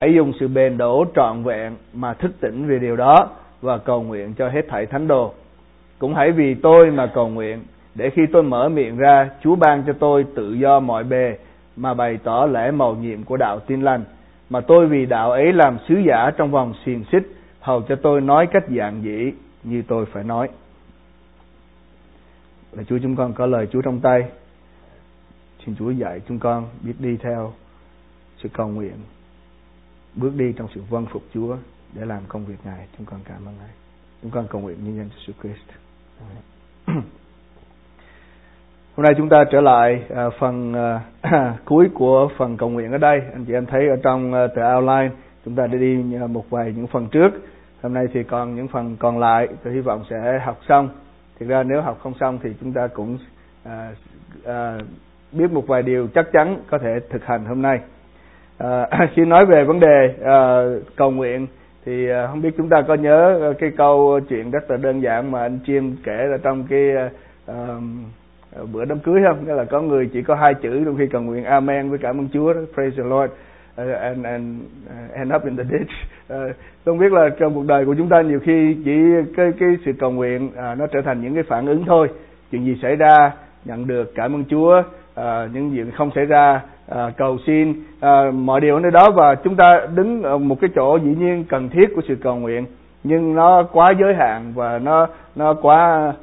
Hãy dùng sự bền đổ trọn vẹn mà thức tỉnh về điều đó và cầu nguyện cho hết thảy thánh đồ. Cũng hãy vì tôi mà cầu nguyện, để khi tôi mở miệng ra, Chúa ban cho tôi tự do mọi bề mà bày tỏ lẽ mầu nhiệm của đạo tin lành, mà tôi vì đạo ấy làm sứ giả trong vòng xiềng xích, hầu cho tôi nói cách giản dị như tôi phải nói. Là Chúa, chúng con có lời Chúa trong tay. Xin Chúa dạy chúng con biết đi theo sự cầu nguyện, bước đi trong sự vâng phục Chúa để làm công việc Ngài. Chúng con cảm ơn Ngài. Chúng con cầu nguyện nhân danh Jesus Christ. Hôm nay chúng ta trở lại phần cuối của phần cầu nguyện ở đây. Anh chị em thấy ở trong tờ outline chúng ta đã đi một vài những phần trước. Hôm nay thì còn những phần còn lại, tôi hy vọng sẽ học xong. Thực ra nếu học không xong thì chúng ta cũng biết một vài điều chắc chắn có thể thực hành hôm nay. Khi nói về vấn đề cầu nguyện thì không biết chúng ta có nhớ cái câu chuyện rất là đơn giản mà anh Chiêm kể ở trong cái bữa đám cưới không? Nghĩa là có người chỉ có 2 chữ trong khi cầu nguyện Amen với cảm ơn Chúa, praise the Lord, and end up in the ditch. Không biết là trong cuộc đời của chúng ta nhiều khi chỉ cái sự cầu nguyện nó trở thành những cái phản ứng thôi. Chuyện gì xảy ra nhận được cảm ơn Chúa, những chuyện không xảy ra cầu xin, mọi điều ở nơi đó, và chúng ta đứng ở một cái chỗ dĩ nhiên cần thiết của sự cầu nguyện, nhưng nó quá giới hạn và nó quá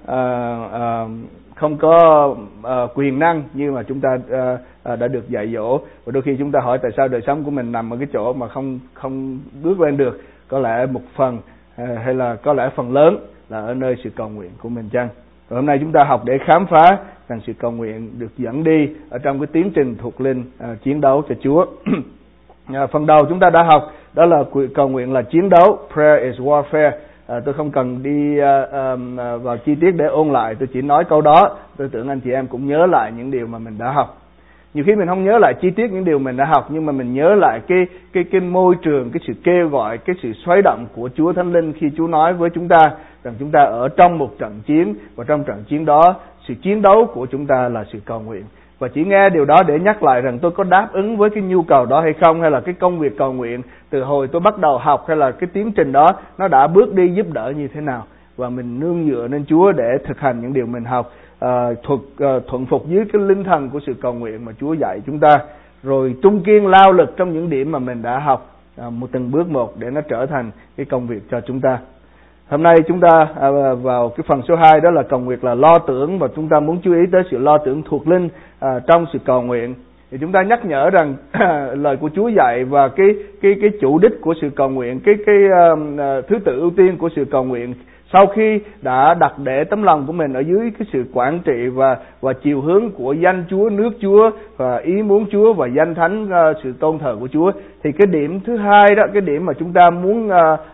không có quyền năng như mà chúng ta đã được dạy dỗ. Và đôi khi chúng ta hỏi tại sao đời sống của mình nằm ở cái chỗ mà không bước lên được. Có lẽ một phần hay là có lẽ phần lớn là ở nơi sự cầu nguyện của mình chăng? Và hôm nay chúng ta học để khám phá rằng sự cầu nguyện được dẫn đi ở trong cái tiến trình thuộc linh chiến đấu cho Chúa. Phần đầu chúng ta đã học đó là cầu nguyện là chiến đấu, prayer is warfare. Tôi không cần đi vào chi tiết để ôn lại, tôi chỉ nói câu đó. Tôi tưởng anh chị em cũng nhớ lại những điều mà mình đã học. Nhiều khi mình không nhớ lại chi tiết những điều mình đã học, nhưng mà mình nhớ lại cái môi trường, cái sự kêu gọi, cái sự xoáy động của Chúa Thánh Linh khi Chúa nói với chúng ta rằng chúng ta ở trong một trận chiến, và trong trận chiến đó, sự chiến đấu của chúng ta là sự cầu nguyện. Và chỉ nghe điều đó để nhắc lại rằng tôi có đáp ứng với cái nhu cầu đó hay không, hay là cái công việc cầu nguyện từ hồi tôi bắt đầu học, hay là cái tiến trình đó nó đã bước đi giúp đỡ như thế nào. Và mình nương dựa lên Chúa để thực hành những điều mình học, thuận phục dưới cái linh thần của sự cầu nguyện mà Chúa dạy chúng ta, rồi trung kiên lao lực trong những điểm mà mình đã học, một từng bước một để nó trở thành cái công việc cho chúng ta. Hôm nay chúng ta vào cái phần số 2, đó là cầu nguyện là lo tưởng, và chúng ta muốn chú ý tới sự lo tưởng thuộc linh trong sự cầu nguyện. Thì chúng ta nhắc nhở rằng lời của Chúa dạy và cái chủ đích của sự cầu nguyện, cái thứ tự ưu tiên của sự cầu nguyện, sau khi đã đặt để tấm lòng của mình ở dưới cái sự quản trị và chiều hướng của danh Chúa, nước Chúa và ý muốn Chúa và danh thánh, sự tôn thờ của Chúa, thì cái điểm thứ hai đó, cái điểm mà chúng ta muốn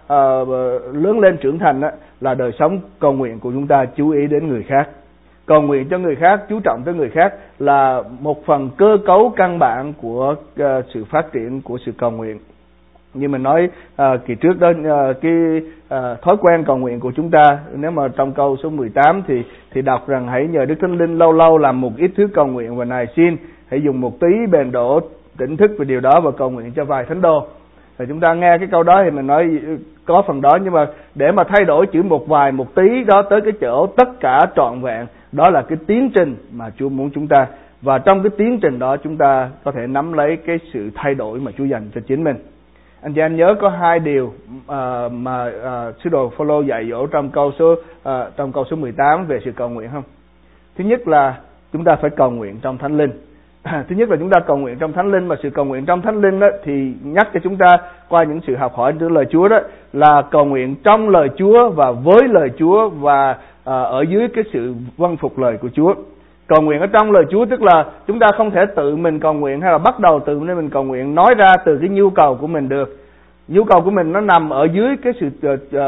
lớn lên trưởng thành đó, là đời sống cầu nguyện của chúng ta chú ý đến người khác. Cầu nguyện cho người khác, chú trọng tới người khác là một phần cơ cấu căn bản của sự phát triển của sự cầu nguyện. Như mình nói kỳ trước đó, cái thói quen cầu nguyện của chúng ta, nếu mà trong câu số 18 thì đọc rằng hãy nhờ Đức Thánh Linh lâu lâu làm một ít thứ cầu nguyện và nài xin, hãy dùng một tí bền đổ tỉnh thức về điều đó và cầu nguyện cho vài thánh đồ. Thì chúng ta nghe cái câu đó thì mình nói có phần đó, nhưng mà để mà thay đổi chữ một vài một tí đó tới cái chỗ tất cả trọn vẹn, đó là cái tiến trình mà Chúa muốn chúng ta. Và trong cái tiến trình đó chúng ta có thể nắm lấy cái sự thay đổi mà Chúa dành cho chính mình. Anh chị em nhớ có 2 điều mà sứ đồ Phaolô dạy dỗ trong câu số 18 về sự cầu nguyện không? Thứ nhất là chúng ta phải cầu nguyện trong Thánh Linh. Thứ nhất là chúng ta cầu nguyện trong Thánh Linh, mà sự cầu nguyện trong Thánh Linh đó thì nhắc cho chúng ta qua những sự học hỏi từ lời Chúa, đó là cầu nguyện trong lời Chúa và với lời Chúa, và ở dưới cái sự vâng phục lời của Chúa. Cầu nguyện ở trong lời Chúa tức là chúng ta không thể tự mình cầu nguyện hay là bắt đầu tự mình cầu nguyện, nói ra từ cái nhu cầu của mình được. Nhu cầu của mình nó nằm ở dưới cái sự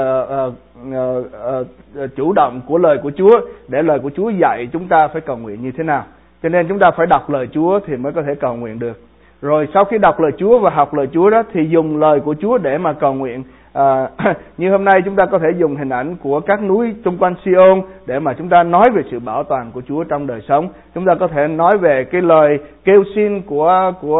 chủ động của lời của Chúa, để lời của Chúa dạy chúng ta phải cầu nguyện như thế nào. Cho nên chúng ta phải đọc lời Chúa thì mới có thể cầu nguyện được. Rồi sau khi đọc lời Chúa và học lời Chúa đó thì dùng lời của Chúa để mà cầu nguyện. Như hôm nay chúng ta có thể dùng hình ảnh của các núi xung quanh Sion để mà chúng ta nói về sự bảo toàn của Chúa trong đời sống. Chúng ta có thể nói về cái lời kêu xin của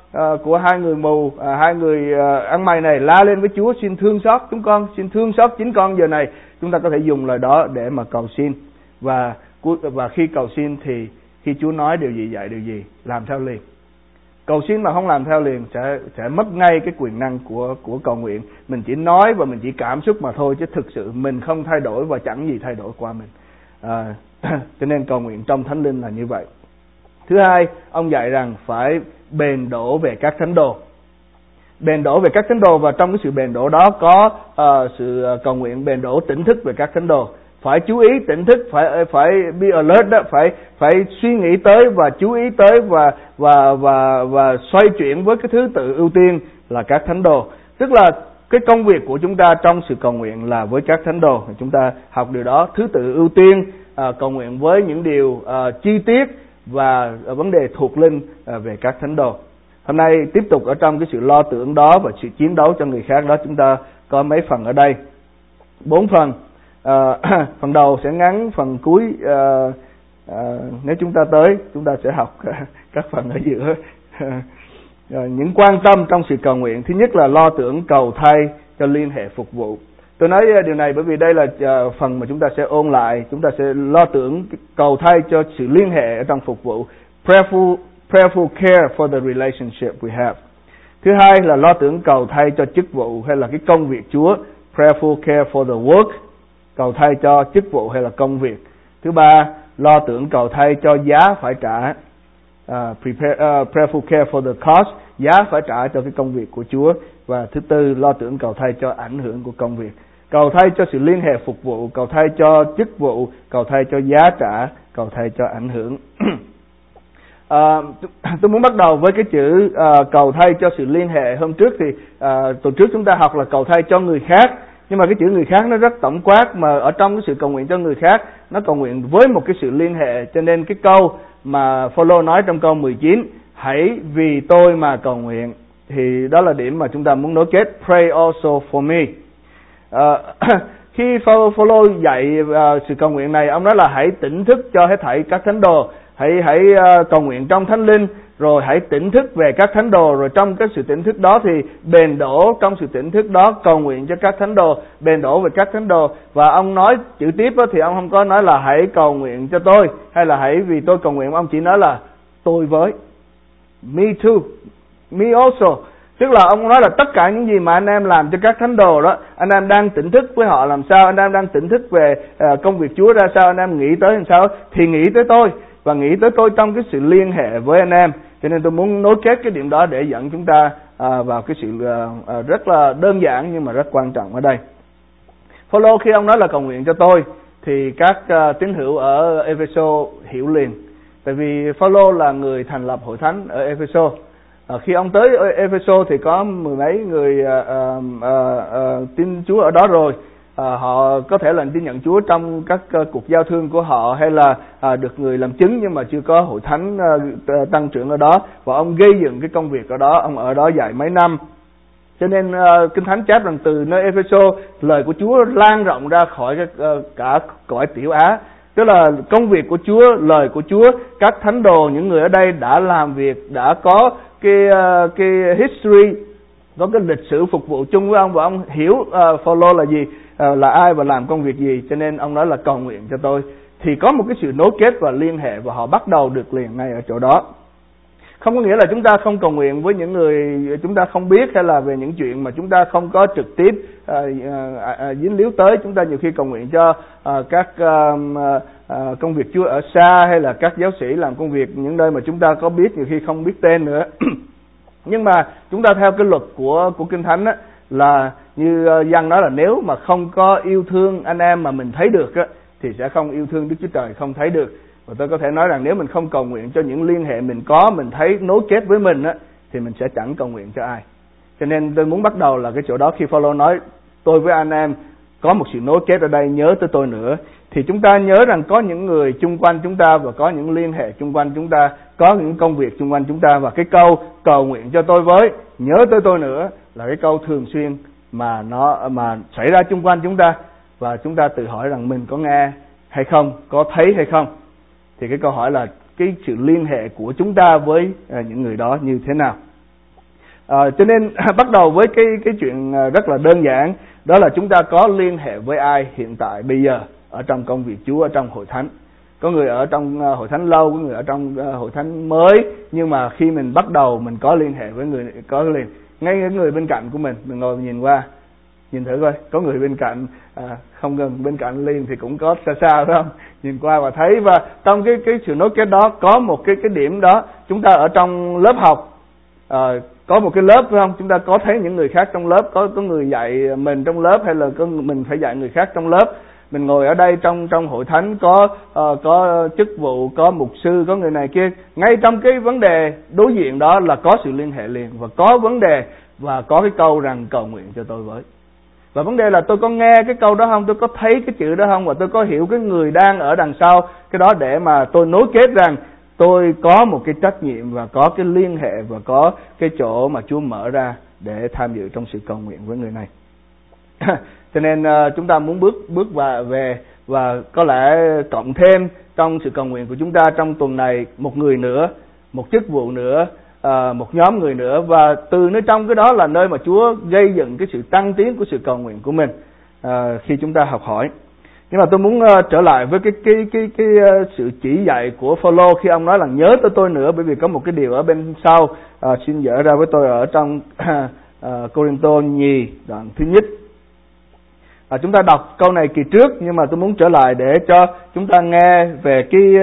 của hai người mù, hai người ăn mày này la lên với Chúa, xin thương xót chúng con, xin thương xót chính con giờ này. Chúng ta có thể dùng lời đó để mà cầu xin, và khi cầu xin thì khi Chúa nói điều gì dạy điều gì, làm theo liền. Cầu xin mà không làm theo liền sẽ mất ngay cái quyền năng của cầu nguyện. Mình chỉ nói và mình chỉ cảm xúc mà thôi, chứ thực sự mình không thay đổi và chẳng gì thay đổi qua mình. Cho nên cầu nguyện trong Thánh Linh là như vậy. Thứ hai, ông dạy rằng phải bền đổ về các thánh đồ. Bền đổ về các thánh đồ, và trong cái sự bền đổ đó có sự cầu nguyện bền đổ tỉnh thức về các thánh đồ. Phải chú ý tỉnh thức, phải be alert đó, phải suy nghĩ tới và chú ý tới và xoay chuyển với cái thứ tự ưu tiên là các thánh đồ. Tức là cái công việc của chúng ta trong sự cầu nguyện là với các thánh đồ. Chúng ta học điều đó, thứ tự ưu tiên, cầu nguyện với những điều chi tiết và vấn đề thuộc linh về các thánh đồ. Hôm nay tiếp tục ở trong cái sự lo tưởng đó và sự chiến đấu cho người khác đó, chúng ta có mấy phần ở đây, 4 phần. Phần đầu sẽ ngắn, phần cuối nếu chúng ta tới chúng ta sẽ học các phần ở giữa. Những quan tâm trong sự cầu nguyện, thứ nhất là lo tưởng cầu thay cho liên hệ phục vụ. Tôi nói điều này bởi vì đây là phần mà chúng ta sẽ ôn lại. Chúng ta sẽ lo tưởng cầu thay cho sự liên hệ ở trong phục vụ, prayerful care for the relationship we have. Thứ hai là lo tưởng cầu thay cho chức vụ hay là cái công việc Chúa, prayerful care for the work, cầu thay cho chức vụ hay là công việc. Thứ ba, lo tưởng cầu thay cho giá phải trả, prayerful care for the cost, giá phải trả cho cái công việc của Chúa. Và thứ tư, lo tưởng cầu thay cho ảnh hưởng của công việc, cầu thay cho sự liên hệ phục vụ, cầu thay cho chức vụ, cầu thay cho giá trả, cầu thay cho ảnh hưởng. Tôi muốn bắt đầu với cái chữ cầu thay cho sự liên hệ. Hôm trước thì tuần trước chúng ta học là cầu thay cho người khác, nhưng mà cái chữ người khác nó rất tổng quát, mà ở trong cái sự cầu nguyện cho người khác nó cầu nguyện với một cái sự liên hệ. Cho nên cái câu mà Phaolô nói trong câu 19, hãy vì tôi mà cầu nguyện, thì đó là điểm mà chúng ta muốn nối kết, pray also for me. Khi Phaolô dạy sự cầu nguyện này, ông nói là hãy tỉnh thức cho hết thảy các thánh đồ, hãy cầu nguyện trong Thánh Linh, rồi hãy tỉnh thức về các thánh đồ, rồi trong cái sự tỉnh thức đó thì bền đổ trong sự tỉnh thức đó, cầu nguyện cho các thánh đồ, bền đổ về các thánh đồ. Và ông nói chữ tiếp đó, thì ông không có nói là hãy cầu nguyện cho tôi, hay là hãy vì tôi cầu nguyện, ông chỉ nói là tôi với, me too, me also. Tức là ông nói là tất cả những gì mà anh em làm cho các thánh đồ đó, anh em đang tỉnh thức với họ làm sao, anh em đang tỉnh thức về công việc Chúa ra sao, anh em nghĩ tới làm sao, thì nghĩ tới tôi, và nghĩ tới tôi trong cái sự liên hệ với anh em. Cho nên tôi muốn nối kết cái điểm đó để dẫn chúng ta vào cái sự rất là đơn giản nhưng mà rất quan trọng ở đây. Phaolô khi ông nói là cầu nguyện cho tôi, thì các tín hữu ở Epheso hiểu liền. Tại vì Phaolô là người thành lập hội thánh ở Epheso. Khi ông tới Epheso thì có mười mấy người tin Chúa ở đó rồi. Họ có thể là tin nhận Chúa trong các cuộc giao thương của họ, hay là được người làm chứng, nhưng mà chưa có hội thánh tăng trưởng ở đó. Và ông gây dựng cái công việc ở đó, ông ở đó dạy mấy năm. Cho nên Kinh Thánh chép rằng từ nơi Epheso, lời của Chúa lan rộng ra khỏi cả cõi Tiểu Á. Tức là công việc của Chúa, lời của Chúa, các thánh đồ, những người ở đây đã làm việc, đã có cái history, có cái lịch sử phục vụ chung với ông, và ông hiểu Phaolô là gì, là ai và làm công việc gì. Cho nên ông nói là cầu nguyện cho tôi, thì có một cái sự nối kết và liên hệ, và họ bắt đầu được liền ngay ở chỗ đó. Không có nghĩa là chúng ta không cầu nguyện với những người chúng ta không biết, hay là về những chuyện mà chúng ta không có trực tiếp dính líu tới. Chúng ta nhiều khi cầu nguyện cho các công việc Chúa ở xa, hay là các giáo sĩ làm công việc những nơi mà chúng ta có biết, nhiều khi không biết tên nữa. Nhưng mà chúng ta theo cái luật của Kinh Thánh á, là như Giăng nói là nếu mà không có yêu thương anh em mà mình thấy được á, thì sẽ không yêu thương Đức Chúa Trời không thấy được. Và tôi có thể nói rằng nếu mình không cầu nguyện cho những liên hệ mình có, mình thấy nối kết với mình á, thì mình sẽ chẳng cầu nguyện cho ai. Cho nên tôi muốn bắt đầu là cái chỗ đó. Khi Phaolô nói tôi với anh em có một sự nối kết ở đây, nhớ tới tôi nữa, thì chúng ta nhớ rằng có những người chung quanh chúng ta, và có những liên hệ chung quanh chúng ta, có những công việc chung quanh chúng ta. Và cái câu cầu nguyện cho tôi với, nhớ tới tôi nữa, là cái câu thường xuyên mà xảy ra chung quanh chúng ta. Và chúng ta tự hỏi rằng mình có nghe hay không, có thấy hay không. Thì cái câu hỏi là cái sự liên hệ của chúng ta với những người đó như thế nào. Cho nên bắt đầu với cái chuyện rất là đơn giản, đó là chúng ta có liên hệ với ai hiện tại bây giờ ở trong công việc Chúa, ở trong hội thánh. Có người ở trong hội thánh lâu, có người ở trong hội thánh mới, nhưng mà khi mình bắt đầu mình có liên hệ với người, có liền ngay cái người bên cạnh của mình ngồi nhìn qua, nhìn thử coi, có người bên cạnh, không gần bên cạnh liền thì cũng có xa xa phải không? Nhìn qua và thấy, và trong cái sự nối kết đó có một cái điểm đó, chúng ta ở trong lớp học, có một cái lớp phải không? Chúng ta có thấy những người khác trong lớp, có người dạy mình trong lớp, hay là mình phải dạy người khác trong lớp. Mình ngồi ở đây trong hội thánh có chức vụ, có mục sư, có người này kia. Ngay trong cái vấn đề đối diện đó là có sự liên hệ liền, và có vấn đề, và có cái câu rằng cầu nguyện cho tôi với. Và vấn đề là tôi có nghe cái câu đó không, tôi có thấy cái chữ đó không, và tôi có hiểu cái người đang ở đằng sau cái đó để mà tôi nối kết rằng tôi có một cái trách nhiệm và có cái liên hệ và có cái chỗ mà Chúa mở ra để tham dự trong sự cầu nguyện với người này. Cho nên chúng ta muốn bước về và có lẽ cộng thêm trong sự cầu nguyện của chúng ta trong tuần này một người nữa, một chức vụ nữa, một nhóm người nữa, và từ nơi trong cái đó là nơi mà Chúa gây dựng cái sự tăng tiến của sự cầu nguyện của mình khi chúng ta học hỏi. Nhưng mà tôi muốn trở lại với cái sự chỉ dạy của Phaolô khi ông nói là nhớ tới tôi nữa, bởi vì có một cái điều ở bên sau, xin dở ra với tôi ở trong Cô-rinh-tô nhì đoạn thứ nhất. Chúng ta đọc câu này kỳ trước, nhưng mà tôi muốn trở lại để cho chúng ta nghe về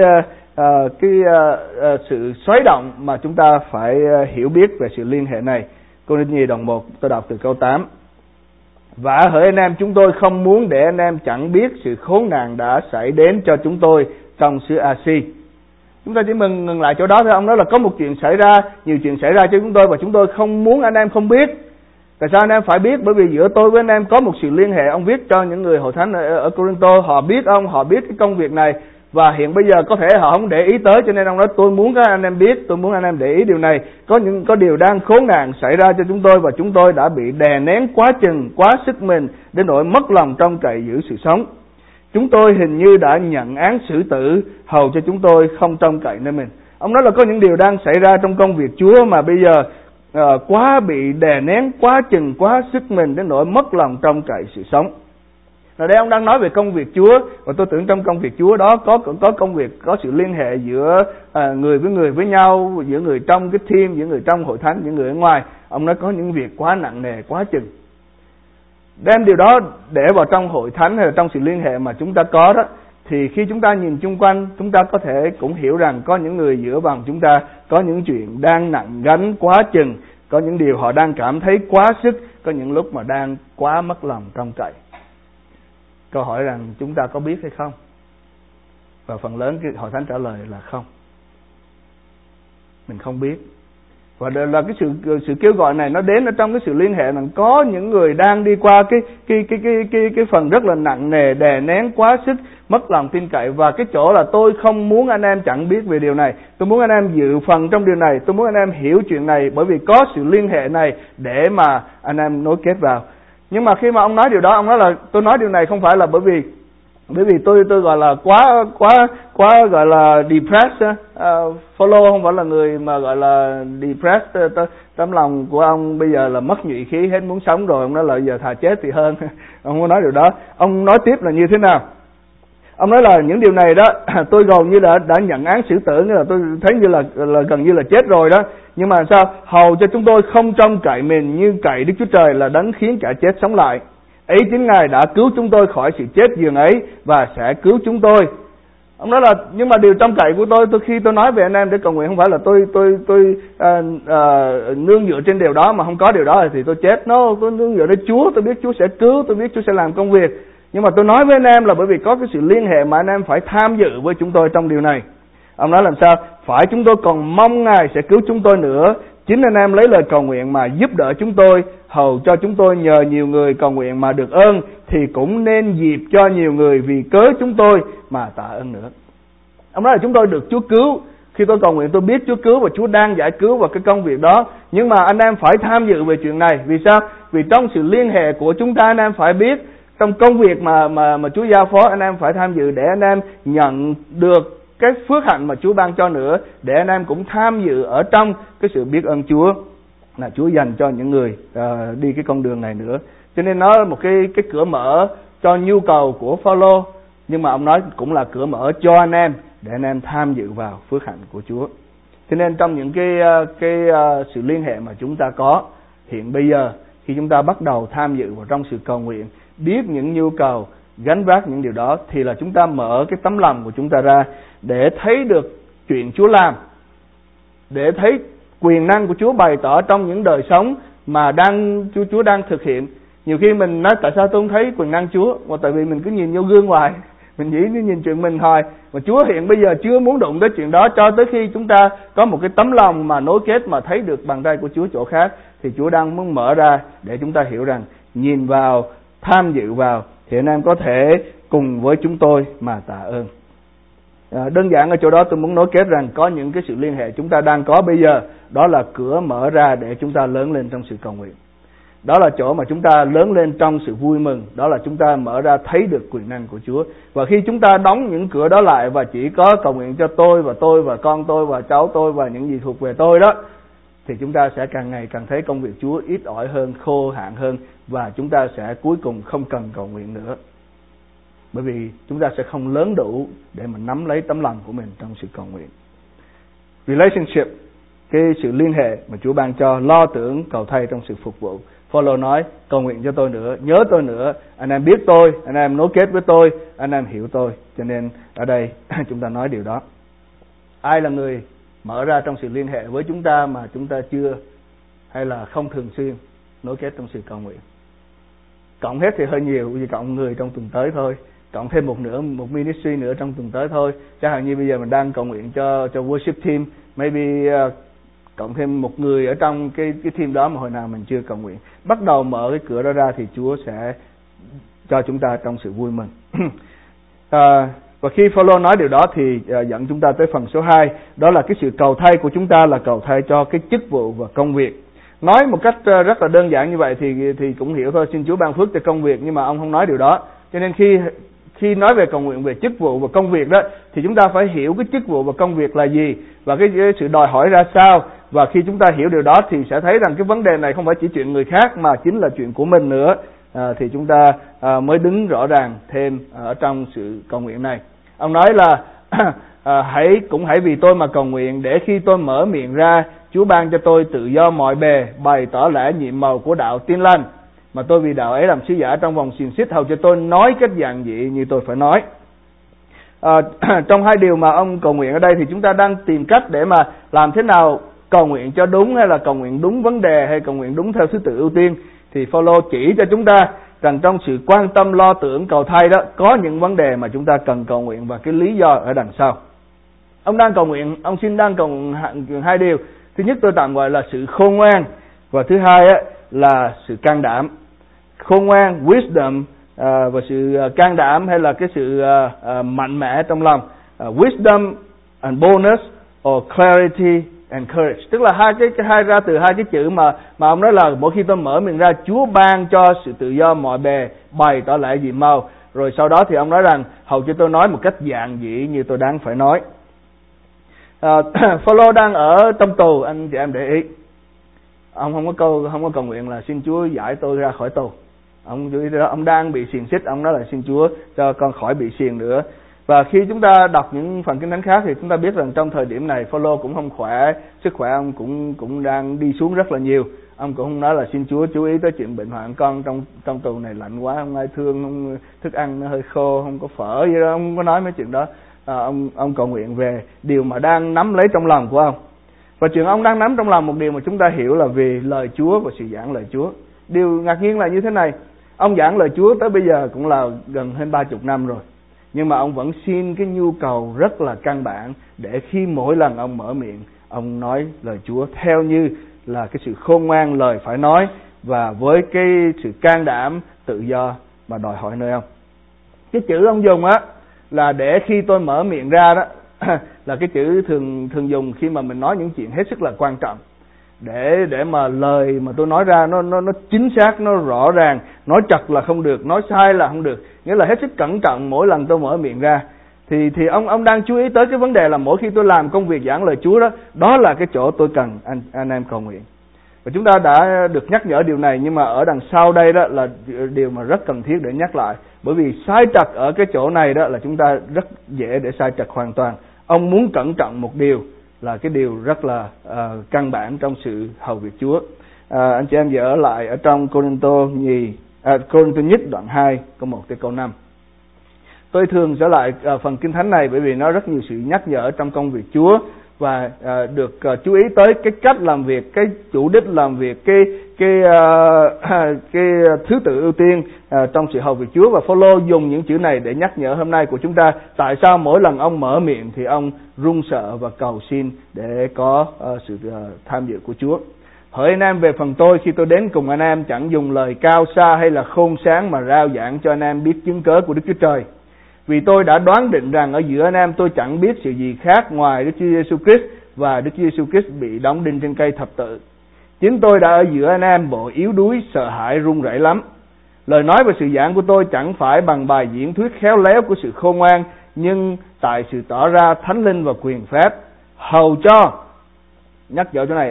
sự xoáy động mà chúng ta phải hiểu biết về sự liên hệ này. Cô-rinh nhì đoạn 1, tôi đọc từ câu 8. Và hỡi anh em, chúng tôi không muốn để anh em chẳng biết sự khốn nạn đã xảy đến cho chúng tôi trong xứ A-si. Chúng ta chỉ ngừng lại chỗ đó thôi. Ông nói là có một chuyện xảy ra, nhiều chuyện xảy ra cho chúng tôi, và chúng tôi không muốn anh em không biết. Tại sao anh em phải biết? Bởi vì giữa tôi với anh em có một sự liên hệ. Ông viết cho những người hội thánh ở Cô-rinh-tô, họ biết ông, họ biết cái công việc này, và hiện bây giờ có thể họ không để ý tới, cho nên ông nói tôi muốn các anh em biết, tôi muốn anh em để ý điều này. Có điều đang khốn nạn xảy ra cho chúng tôi, và chúng tôi đã bị đè nén quá chừng, quá sức mình, đến nỗi mất lòng trông cậy giữ sự sống. Chúng tôi hình như đã nhận án xử tử, hầu cho chúng tôi không trông cậy nơi mình. Ông nói là có những điều đang xảy ra trong công việc Chúa mà bây giờ quá bị đè nén quá chừng, quá sức mình, đến nỗi mất lòng trông cậy sự sống. Ở đây ông đang nói về công việc Chúa, và tôi tưởng trong công việc Chúa đó có công việc, có sự liên hệ giữa người với người với nhau, giữa người trong cái team, giữa người trong hội thánh, những người ở ngoài. Ông nói có những việc quá nặng nề, quá chừng. Đem điều đó để vào trong hội thánh hay là trong sự liên hệ mà chúng ta có đó, thì khi chúng ta nhìn chung quanh, chúng ta có thể cũng hiểu rằng có những người giữa vòng chúng ta có những chuyện đang nặng gánh quá chừng, có những điều họ đang cảm thấy quá sức, có những lúc mà đang quá mất lòng trông cậy. Câu hỏi rằng chúng ta có biết hay không? Và phần lớn cái hội thánh trả lời là không. Mình không biết. Và là cái sự kêu gọi này nó đến ở trong cái sự liên hệ rằng có những người đang đi qua cái phần rất là nặng nề, đè nén quá sức, mất lòng tin cậy, và cái chỗ là tôi không muốn anh em chẳng biết về điều này. Tôi muốn anh em dự phần trong điều này, tôi muốn anh em hiểu chuyện này, bởi vì có sự liên hệ này để mà anh em nối kết vào. Nhưng mà khi mà ông nói điều đó, ông nói là tôi nói điều này không phải là bởi vì tôi gọi là quá gọi là depressed. Follow không phải là người mà gọi là depressed, tấm lòng của ông bây giờ là mất nhụy khí, hết muốn sống rồi, ông nói là giờ thà chết thì hơn. Ông không nói điều đó. Ông nói tiếp là như thế nào? Ông nói là những điều này đó tôi gần như đã nhận án xử tử, nghĩa là tôi thấy như là gần như là chết rồi đó. Nhưng mà sao? Hầu cho chúng tôi không trông cậy mình như cậy Đức Chúa Trời là đấng khiến cả chết sống lại. Ấy chính Ngài đã cứu chúng tôi khỏi sự chết giường ấy và sẽ cứu chúng tôi. Ông nói là nhưng mà điều trông cậy của tôi khi tôi nói về anh em để cầu nguyện không phải là tôi nương dựa trên điều đó, mà không có điều đó thì tôi chết. Tôi nương dựa đến Chúa, tôi biết Chúa sẽ cứu, tôi biết Chúa sẽ làm công việc. Nhưng mà tôi nói với anh em là bởi vì có cái sự liên hệ mà anh em phải tham dự với chúng tôi trong điều này. Ông nói làm sao? Phải chúng tôi còn mong Ngài sẽ cứu chúng tôi nữa. Chính anh em lấy lời cầu nguyện mà giúp đỡ chúng tôi, hầu cho chúng tôi nhờ nhiều người cầu nguyện mà được ơn, thì cũng nên dịp cho nhiều người vì cớ chúng tôi mà tạ ơn nữa. Ông nói là chúng tôi được Chúa cứu. Khi tôi cầu nguyện tôi biết Chúa cứu và Chúa đang giải cứu vào cái công việc đó. Nhưng mà anh em phải tham dự về chuyện này. Vì sao? Vì trong sự liên hệ của chúng ta, anh em phải biết trong công việc mà Chúa giao phó, anh em phải tham dự để anh em nhận được cái phước hạnh mà Chúa ban cho nữa, để anh em cũng tham dự ở trong cái sự biết ơn Chúa. là Chúa dành cho những người đi cái con đường này nữa. Cho nên nó là một cái cửa mở cho nhu cầu của Phaolô, nhưng mà ông nói cũng là cửa mở cho anh em để anh em tham dự vào phước hạnh của Chúa. Cho nên trong những cái sự liên hệ mà chúng ta có hiện bây giờ, khi chúng ta bắt đầu tham dự vào trong sự cầu nguyện, biết những nhu cầu, gánh vác những điều đó, thì là chúng ta mở cái tấm lòng của chúng ta ra để thấy được chuyện Chúa làm, để thấy quyền năng của Chúa bày tỏ trong những đời sống mà Chúa đang thực hiện. Nhiều khi mình nói tại sao tôi không thấy quyền năng Chúa, mà tại vì mình cứ nhìn vô gương hoài, mình chỉ nhìn chuyện mình thôi, mà Chúa hiện bây giờ chưa muốn đụng tới chuyện đó, cho tới khi chúng ta có một cái tấm lòng mà nối kết mà thấy được bàn tay của Chúa chỗ khác, thì Chúa đang muốn mở ra để chúng ta hiểu rằng nhìn vào, tham dự vào, thì anh em có thể cùng với chúng tôi mà tạ ơn. Đơn giản ở chỗ đó tôi muốn nối kết rằng có những cái sự liên hệ chúng ta đang có bây giờ, đó là cửa mở ra để chúng ta lớn lên trong sự cầu nguyện. Đó là chỗ mà chúng ta lớn lên trong sự vui mừng, đó là chúng ta mở ra thấy được quyền năng của Chúa. Và khi chúng ta đóng những cửa đó lại và chỉ có cầu nguyện cho tôi và con tôi và cháu tôi và những gì thuộc về tôi đó, thì chúng ta sẽ càng ngày càng thấy công việc Chúa ít ỏi hơn, khô hạn hơn, và chúng ta sẽ cuối cùng không cần cầu nguyện nữa. Bởi vì chúng ta sẽ không lớn đủ để mà nắm lấy tấm lòng của mình trong sự cầu nguyện. Relationship, cái sự liên hệ mà Chúa ban cho, lo tưởng, cầu thay trong sự phục vụ. Phaolô nói cầu nguyện cho tôi nữa, nhớ tôi nữa, anh em biết tôi, anh em nối kết với tôi, anh em hiểu tôi. Cho nên ở đây chúng ta nói điều đó. Ai là người mở ra trong sự liên hệ với chúng ta mà chúng ta chưa hay là không thường xuyên nối kết trong sự cầu nguyện? Cộng hết thì hơi nhiều, vì cộng người trong tuần tới thôi, cộng thêm một ministry nữa trong tuần tới thôi. Chẳng hạn như bây giờ mình đang cầu nguyện cho worship team, maybe cộng thêm một người ở trong cái team đó mà hồi nào mình chưa cầu nguyện. Bắt đầu mở cái cửa đó ra thì Chúa sẽ cho chúng ta trong sự vui mừng. Và khi Phaolô nói điều đó thì dẫn chúng ta tới phần số 2, đó là cái sự cầu thay của chúng ta là cầu thay cho cái chức vụ và công việc. Nói một cách rất là đơn giản như vậy thì cũng hiểu thôi, xin Chúa ban phước cho công việc, nhưng mà ông không nói điều đó. Cho nên khi nói về cầu nguyện về chức vụ và công việc đó, thì chúng ta phải hiểu cái chức vụ và công việc là gì và cái sự đòi hỏi ra sao. Và khi chúng ta hiểu điều đó thì sẽ thấy rằng cái vấn đề này không phải chỉ chuyện người khác mà chính là chuyện của mình nữa. Thì chúng ta mới đứng rõ ràng thêm ở trong sự cầu nguyện này. Ông nói là hãy vì tôi mà cầu nguyện, để khi tôi mở miệng ra, Chúa ban cho tôi tự do mọi bề, bày tỏ lẽ nhiệm màu của đạo Tin Lành, mà tôi vì đạo ấy làm sứ giả trong vòng xiềng xích, hầu cho tôi nói cách giản dị như tôi phải nói. Trong hai điều mà ông cầu nguyện ở đây thì chúng ta đang tìm cách để mà làm thế nào cầu nguyện cho đúng, hay là cầu nguyện đúng vấn đề, hay cầu nguyện đúng theo thứ tự ưu tiên. Thì Phaolô chỉ cho chúng ta rằng trong sự quan tâm, lo tưởng, cầu thay đó, có những vấn đề mà chúng ta cần cầu nguyện và cái lý do ở đằng sau. Ông đang cầu nguyện hai điều. Thứ nhất tôi tạm gọi là sự khôn ngoan, và thứ hai là sự can đảm. Khôn ngoan, wisdom, và sự can đảm hay là cái sự mạnh mẽ trong lòng. Wisdom and boldness or clarity and courage, tức là hai ra từ hai cái chữ mà ông nói là mỗi khi tôi mở miệng ra, Chúa ban cho sự tự do mọi bề, bày tỏ lẽ nhiệm màu. Rồi sau đó thì ông nói rằng hầu cho tôi nói một cách giản dị như tôi đáng phải nói. Phaolô đang ở trong tù, anh chị em để ý, ông không có cầu nguyện là xin Chúa giải tôi ra khỏi tù. Ông đang bị xiềng xích, ông nói là xin Chúa cho con khỏi bị xiềng nữa. Và khi chúng ta đọc những phần kinh thánh khác thì chúng ta biết rằng trong thời điểm này Phaolô cũng không khỏe, sức khỏe ông cũng đang đi xuống rất là nhiều. Ông cũng không nói là xin Chúa chú ý tới chuyện bệnh hoạn con trong tù này lạnh quá, không ai thương, không, thức ăn nó hơi khô, không có phở gì đó, ông không có nói mấy chuyện đó. Ông cầu nguyện về điều mà đang nắm lấy trong lòng của ông. Và chuyện ông đang nắm trong lòng một điều mà chúng ta hiểu là vì lời Chúa và sự giảng lời Chúa. Điều ngạc nhiên là như thế này, ông giảng lời Chúa tới bây giờ cũng là gần hơn 30 năm rồi, nhưng mà ông vẫn xin cái nhu cầu rất là căn bản để khi mỗi lần ông mở miệng, ông nói lời Chúa theo như là cái sự khôn ngoan lời phải nói, và với cái sự can đảm tự do mà đòi hỏi nơi ông. Cái chữ ông dùng là để khi tôi mở miệng ra đó là cái chữ thường dùng khi mà mình nói những chuyện hết sức là quan trọng, để mà lời mà tôi nói ra nó chính xác, nó rõ ràng, nói trật là không được, nói sai là không được, nghĩa là hết sức cẩn trọng mỗi lần tôi mở miệng ra. Thì ông đang chú ý tới cái vấn đề là mỗi khi tôi làm công việc giảng lời Chúa đó là cái chỗ tôi cần anh em cầu nguyện. Và chúng ta đã được nhắc nhở điều này, nhưng mà ở đằng sau đây đó là điều mà rất cần thiết để nhắc lại. Bởi vì sai trật ở cái chỗ này đó là chúng ta rất dễ để sai trật hoàn toàn. Ông muốn cẩn trọng một điều là cái điều rất là căn bản trong sự hầu việc Chúa. Anh chị em dở lại ở trong Cô-rinh-tô nhất đoạn 2 câu 1 tới câu 5. Tôi thường trở lại phần Kinh Thánh này bởi vì nó rất nhiều sự nhắc nhở trong công việc Chúa, và được chú ý tới cái cách làm việc, cái chủ đích làm việc, cái thứ tự ưu tiên trong sự hầu việc Chúa. Và Phao-lô dùng những chữ này để nhắc nhở hôm nay của chúng ta tại sao mỗi lần ông mở miệng thì ông run sợ và cầu xin để có sự tham dự của Chúa. Hỡi anh em, về phần tôi, khi tôi đến cùng anh em, chẳng dùng lời cao xa hay là khôn sáng mà rao giảng cho anh em biết chứng cớ của Đức Chúa Trời. Vì tôi đã đoán định rằng ở giữa anh em tôi chẳng biết sự gì khác ngoài Đức Chúa Giêsu Christ, và Đức Chúa Giêsu Christ bị đóng đinh trên cây thập tự. Chính tôi đã ở giữa anh em bộ yếu đuối, sợ hãi, run rẩy lắm. Lời nói và sự giảng của tôi chẳng phải bằng bài diễn thuyết khéo léo của sự khôn ngoan, nhưng tại sự tỏ ra thánh linh và quyền phép, hầu cho, nhắc nhở chỗ này,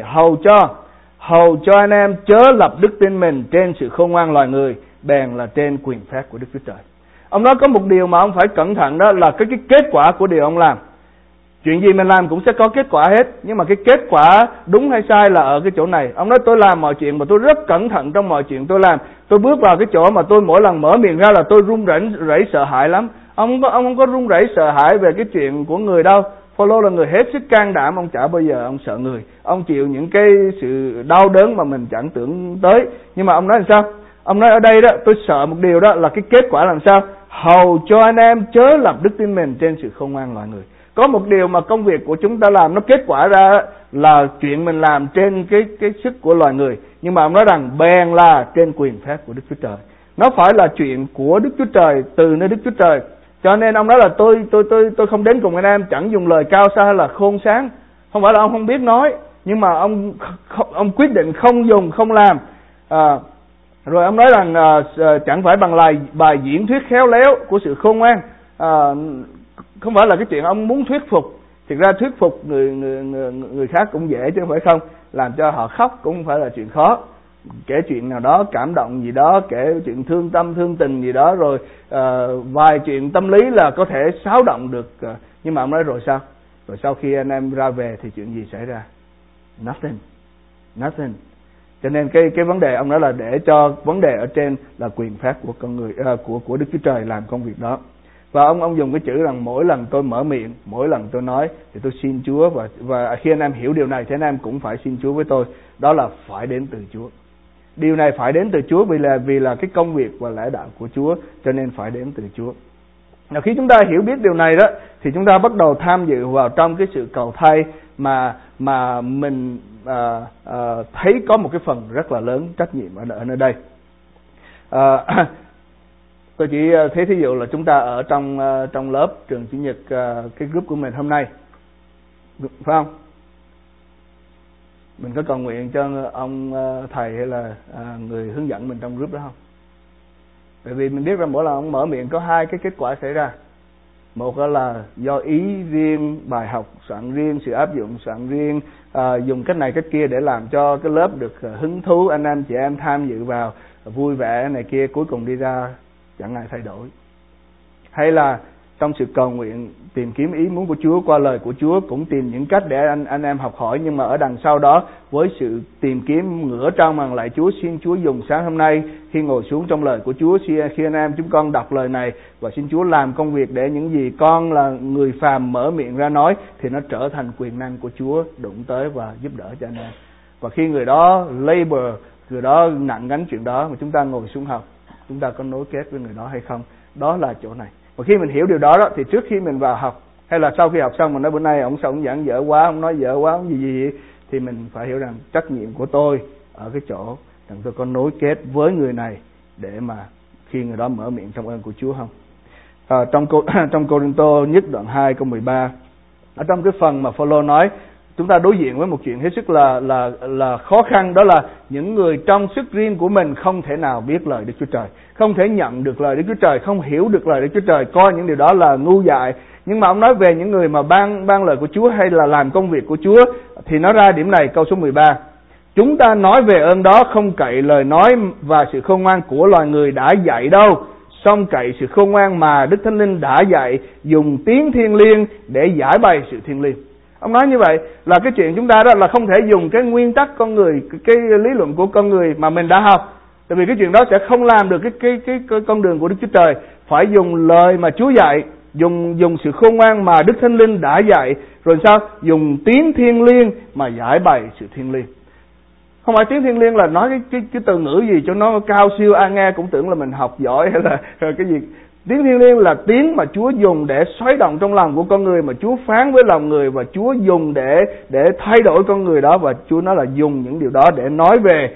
hầu cho anh em chớ lập đức tin mình trên sự khôn ngoan loài người, bèn là trên quyền phép của Đức Chúa Trời. Ông nói có một điều mà ông phải cẩn thận, đó là cái kết quả của điều ông làm. Chuyện gì mình làm cũng sẽ có kết quả hết, nhưng mà cái kết quả đúng hay sai là ở cái chỗ này. Ông nói tôi làm mọi chuyện mà tôi rất cẩn thận trong mọi chuyện tôi làm. Tôi bước vào cái chỗ mà tôi mỗi lần mở miệng ra là tôi run rẩy sợ hãi lắm. Ông không có run rẩy sợ hãi về cái chuyện của người đâu. Phao-lô là người hết sức can đảm, ông chả bao giờ ông sợ người. Ông chịu những cái sự đau đớn mà mình chẳng tưởng tới. Nhưng mà ông nói làm sao? Ông nói ở đây đó, tôi sợ một điều đó là cái kết quả làm sao? Hầu cho anh em chớ lập đức tin mình trên sự khôn ngoan loài người. Có một điều mà công việc của chúng ta làm nó kết quả ra là chuyện mình làm trên cái sức của loài người. Nhưng mà ông nói rằng bèn là trên quyền phép của Đức Chúa Trời. Nó phải là chuyện của Đức Chúa Trời, từ nơi Đức Chúa Trời. Cho nên ông nói là tôi không đến cùng anh em, chẳng dùng lời cao xa hay là khôn sáng. Không phải là ông không biết nói, nhưng mà ông quyết định không dùng, không làm. Rồi ông nói rằng chẳng phải bằng bài diễn thuyết khéo léo của sự khôn ngoan. Không phải là cái chuyện ông muốn thuyết phục. Thực ra thuyết phục người khác cũng dễ chứ không phải không. Làm cho họ khóc cũng không phải là chuyện khó. Kể chuyện nào đó cảm động gì đó, kể chuyện thương tâm thương tình gì đó, rồi vài chuyện tâm lý là có thể xáo động được. Nhưng mà ông nói rồi sao? Rồi sau khi anh em ra về thì chuyện gì xảy ra? Nothing. Cho nên cái vấn đề ông nói là để cho vấn đề ở trên là quyền phép của con người, của Đức Chúa Trời làm công việc đó. Và ông dùng cái chữ rằng mỗi lần tôi mở miệng, mỗi lần tôi nói thì tôi xin Chúa, và khi anh em hiểu điều này thì anh em cũng phải xin Chúa với tôi. Đó là phải đến từ Chúa. Điều này phải đến từ Chúa vì là cái công việc và lẽ đạo của Chúa, cho nên phải đến từ Chúa. Và khi chúng ta hiểu biết điều này đó thì chúng ta bắt đầu tham dự vào trong cái sự cầu thay mà mình thấy có một cái phần rất là lớn trách nhiệm ở nơi đây. Tôi chỉ thấy thí dụ là chúng ta ở trong lớp trường Chủ nhật, cái group của mình hôm nay, phải không? Mình có cầu nguyện cho ông thầy hay là người hướng dẫn mình trong group đó không? Bởi vì mình biết rằng mỗi lần ông mở miệng có hai cái kết quả xảy ra. Một là do ý riêng, bài học soạn riêng, sự áp dụng soạn riêng, dùng cách này cách kia để làm cho cái lớp được hứng thú, anh em chị em tham dự vào vui vẻ này kia, cuối cùng đi ra chẳng ai thay đổi. Hay là trong sự cầu nguyện tìm kiếm ý muốn của Chúa qua lời của Chúa, cũng tìm những cách để anh em học hỏi, nhưng mà ở đằng sau đó với sự tìm kiếm ngửa trong bằng lại Chúa, xin Chúa dùng sáng hôm nay khi ngồi xuống trong lời của Chúa, khi anh em chúng con đọc lời này, và xin Chúa làm công việc để những gì con là người phàm mở miệng ra nói thì nó trở thành quyền năng của Chúa đụng tới và giúp đỡ cho anh em. Và khi người đó labor, người đó nặng gánh chuyện đó mà chúng ta ngồi xuống học, chúng ta có nối kết với người đó hay không? Đó là chỗ này. Và khi mình hiểu điều đó thì trước khi mình vào học, hay là sau khi học xong mình nói bữa nay ông sao ông giảng dở quá, ông nói dở quá, ông gì thì mình phải hiểu rằng trách nhiệm của tôi ở cái chỗ rằng tôi có nối kết với người này để mà khi người đó mở miệng trong ơn của Chúa không? Trong Cô-rinh-tô nhất đoạn 2 câu 13, ở trong cái phần mà Phao-lô nói chúng ta đối diện với một chuyện hết sức là khó khăn, đó là những người trong sức riêng của mình không thể nào biết lời Đức Chúa Trời, không thể nhận được lời Đức Chúa Trời, không hiểu được lời Đức Chúa Trời, coi những điều đó là ngu dại. Nhưng mà ông nói về những người mà ban lời của Chúa hay là làm công việc của Chúa thì nó ra điểm này, câu số 13. Chúng ta nói về ơn đó không cậy lời nói và sự khôn ngoan của loài người đã dạy đâu, song cậy sự khôn ngoan mà Đức Thánh Linh đã dạy, dùng tiếng thiên liêng để giải bày sự thiên liêng. Ông nói như vậy là cái chuyện chúng ta đó là không thể dùng cái nguyên tắc con người, cái lý luận của con người mà mình đã học. Tại vì cái chuyện đó sẽ không làm được cái con đường của Đức Chúa Trời. Phải dùng lời mà Chúa dạy, dùng sự khôn ngoan mà Đức Thánh Linh đã dạy, rồi sao? Dùng tiếng thiên liêng mà giải bày sự thiên liêng. Không phải tiếng thiên liêng là nói cái từ ngữ gì cho nó cao siêu, ai nghe cũng tưởng là mình học giỏi hay là cái gì. Tiếng thiên liêng là tiếng mà Chúa dùng để xoáy động trong lòng của con người, mà Chúa phán với lòng người, và Chúa dùng để thay đổi con người đó, và Chúa nói là dùng những điều đó để nói về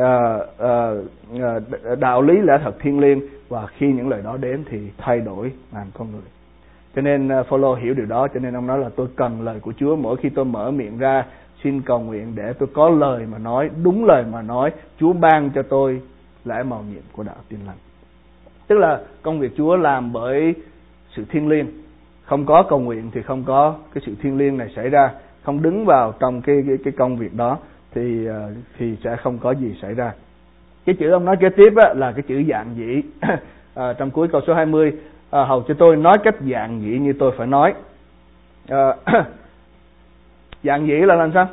đạo lý lẽ thật thiên liêng, và khi những lời đó đến thì thay đổi ngàn con người. Cho nên Phaolô hiểu điều đó, cho nên ông nói là tôi cần lời của Chúa. Mỗi khi tôi mở miệng ra xin cầu nguyện để tôi có lời mà nói, đúng lời mà nói, Chúa ban cho tôi lẽ mầu nhiệm của đạo Tin Lành. Tức là công việc Chúa làm bởi sự thiêng liêng. Không có cầu nguyện thì không có cái sự thiêng liêng này xảy ra. Không đứng vào trong cái công việc đó thì sẽ không có gì xảy ra. Cái chữ ông nói kế tiếp là cái chữ dạng dĩ. Trong cuối câu số 20, hầu cho tôi nói cách dạng dĩ như tôi phải nói. Dạng dĩ là làm sao?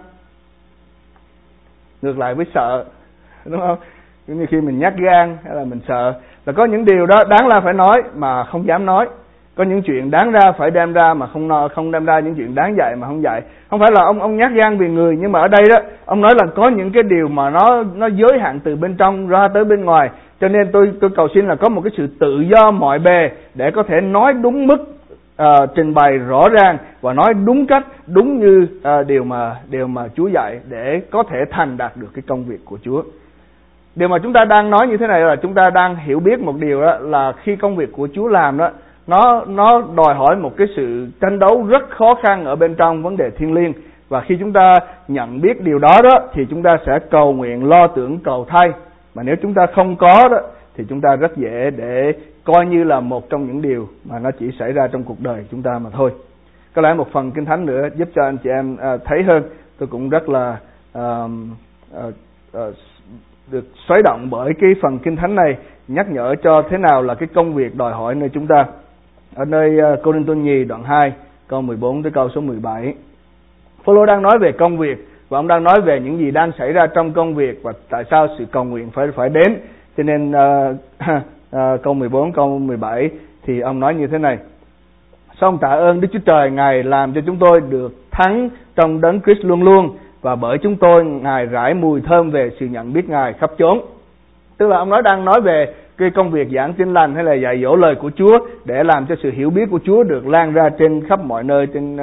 Ngược lại với sợ, đúng không? Như khi mình nhát gan hay là mình sợ, là có những điều đó đáng ra phải nói mà không dám nói. Có những chuyện đáng ra phải đem ra mà không đem ra, những chuyện đáng dạy mà không dạy. Không phải là ông nhát gan vì người, nhưng mà ở đây đó ông nói là có những cái điều mà nó giới hạn từ bên trong ra tới bên ngoài. Cho nên tôi cầu xin là có một cái sự tự do mọi bề để có thể nói đúng mức, trình bày rõ ràng và nói đúng cách, đúng như điều mà Chúa dạy, để có thể thành đạt được cái công việc của Chúa. Điều mà chúng ta đang nói như thế này là chúng ta đang hiểu biết một điều đó, là khi công việc của Chúa làm đó, nó đòi hỏi một cái sự tranh đấu rất khó khăn ở bên trong vấn đề thiêng liêng. Và khi chúng ta nhận biết điều đó thì chúng ta sẽ cầu nguyện, lo tưởng, cầu thay. Mà nếu chúng ta không có đó thì chúng ta rất dễ để coi như là một trong những điều mà nó chỉ xảy ra trong cuộc đời chúng ta mà thôi. Có lẽ một phần Kinh Thánh nữa giúp cho anh chị em thấy hơn. Tôi cũng rất là được xoáy động bởi cái phần Kinh Thánh này, nhắc nhở cho thế nào là cái công việc đòi hỏi nơi chúng ta. Ở nơi Cô-rinh-tô nhì đoạn 2 câu 14 tới câu số 17, Phaolô đang nói về công việc, và ông đang nói về những gì đang xảy ra trong công việc và tại sao sự cầu nguyện phải đến. Cho nên câu 14, câu 17 thì ông nói như thế này: Song tạ ơn Đức Chúa Trời, Ngài làm cho chúng tôi được thắng trong Đấng Christ luôn luôn, và bởi chúng tôi Ngài rải mùi thơm về sự nhận biết Ngài khắp chốn. Tức là ông đang nói về cái công việc giảng tin lành hay là dạy dỗ lời của Chúa để làm cho sự hiểu biết của Chúa được lan ra trên khắp mọi nơi, trên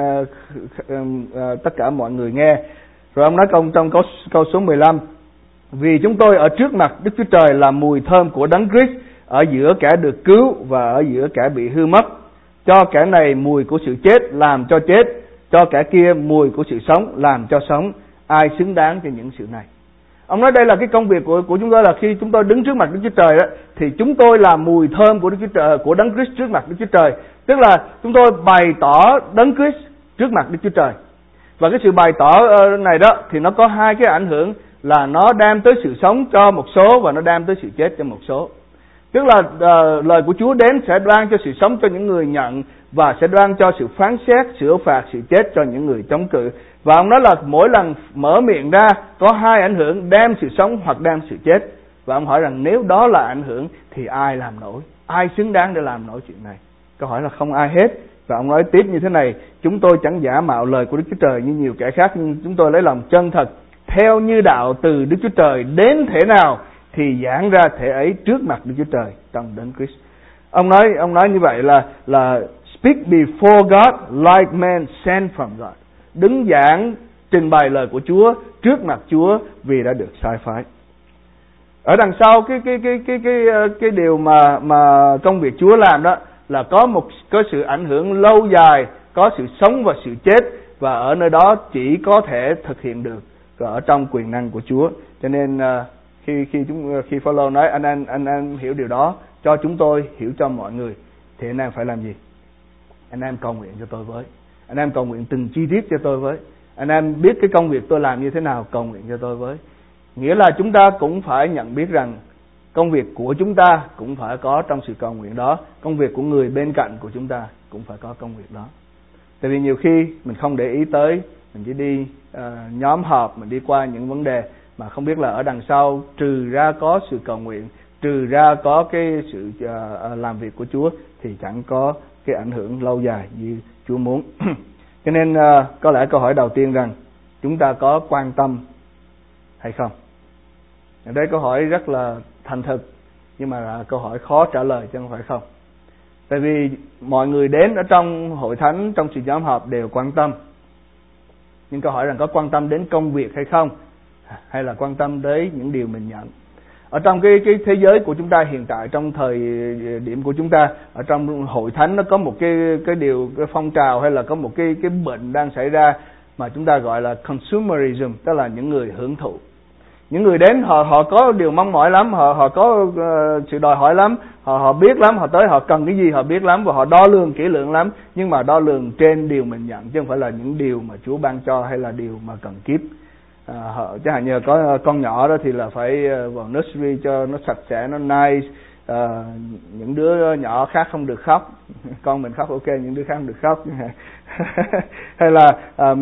tất cả mọi người nghe. Rồi ông nói trong câu số 15: Vì chúng tôi ở trước mặt Đức Chúa Trời là mùi thơm của Đấng Christ, ở giữa kẻ được cứu và ở giữa kẻ bị hư mất. Cho kẻ này mùi của sự chết làm cho chết, cho kẻ kia mùi của sự sống làm cho sống. Ai xứng đáng cho những sự này? Ông nói đây là cái công việc của chúng tôi, là khi chúng tôi đứng trước mặt Đức Chúa Trời đó, thì chúng tôi là mùi thơm của Đức Chúa Trời, của Đấng Christ trước mặt Đức Chúa Trời. Tức là chúng tôi bày tỏ Đấng Christ trước mặt Đức Chúa Trời. Và cái sự bày tỏ này đó thì nó có hai cái ảnh hưởng, là nó đem tới sự sống cho một số và nó đem tới sự chết cho một số. Tức là lời của Chúa đến sẽ đoan cho sự sống cho những người nhận, và sẽ đoan cho sự phán xét, sửa phạt, sự chết cho những người chống cự. Và ông nói là mỗi lần mở miệng ra có hai ảnh hưởng, đem sự sống hoặc đem sự chết. Và ông hỏi rằng nếu đó là ảnh hưởng thì ai làm nổi? Ai xứng đáng để làm nổi chuyện này? Câu hỏi là không ai hết. Và ông nói tiếp như thế này: Chúng tôi chẳng giả mạo lời của Đức Chúa Trời như nhiều kẻ khác, nhưng chúng tôi lấy lòng chân thật, theo như đạo từ Đức Chúa Trời đến thể nào thì giảng ra thể ấy trước mặt Đức Chúa Trời trong Đấng Christ. Ông nói như vậy là speak before God like man sent from God. Đứng giảng trình bày lời của Chúa trước mặt Chúa vì đã được sai phái. Ở đằng sau cái điều mà công việc Chúa làm đó là có sự ảnh hưởng lâu dài, có sự sống và sự chết, và ở nơi đó chỉ có thể thực hiện được ở trong quyền năng của Chúa. Cho nên khi Phaolô nói anh em hiểu điều đó, cho chúng tôi hiểu cho mọi người, thì anh em phải làm gì? Anh em cầu nguyện cho tôi với. Anh em cầu nguyện từng chi tiết cho tôi với. Anh em biết cái công việc tôi làm như thế nào, cầu nguyện cho tôi với. Nghĩa là chúng ta cũng phải nhận biết rằng công việc của chúng ta cũng phải có trong sự cầu nguyện đó. Công việc của người bên cạnh của chúng ta cũng phải có công việc đó. Tại vì nhiều khi mình không để ý tới, mình chỉ đi nhóm họp, mình đi qua những vấn đề mà không biết là ở đằng sau trừ ra có sự cầu nguyện, trừ ra có cái sự làm việc của Chúa thì chẳng có cái ảnh hưởng lâu dài như Chúa muốn. Cho nên có lẽ câu hỏi đầu tiên rằng chúng ta có quan tâm hay không? Đây câu hỏi rất là thành thực, nhưng mà là câu hỏi khó trả lời chứ không phải không. Tại vì mọi người đến ở trong hội thánh, trong sự nhóm họp đều quan tâm. Nhưng câu hỏi rằng có quan tâm đến công việc hay không? Hay là quan tâm tới những điều mình nhận? Ở trong cái thế giới của chúng ta hiện tại, trong thời điểm của chúng ta, ở trong hội thánh nó có một cái phong trào hay là có một cái bệnh đang xảy ra mà chúng ta gọi là consumerism, tức là những người hưởng thụ. Những người đến họ có điều mong mỏi lắm, họ có sự đòi hỏi lắm, họ biết lắm, họ tới họ cần cái gì họ biết lắm và họ đo lường kỹ lưỡng lắm, nhưng mà đo lường trên điều mình nhận chứ không phải là những điều mà Chúa ban cho hay là điều mà cần kiếp. Chẳng hạn như có con nhỏ đó thì là phải vào nursery cho nó sạch sẽ, nó nice. Những đứa nhỏ khác không được khóc, con mình khóc ok, những đứa khác không được khóc. Hay là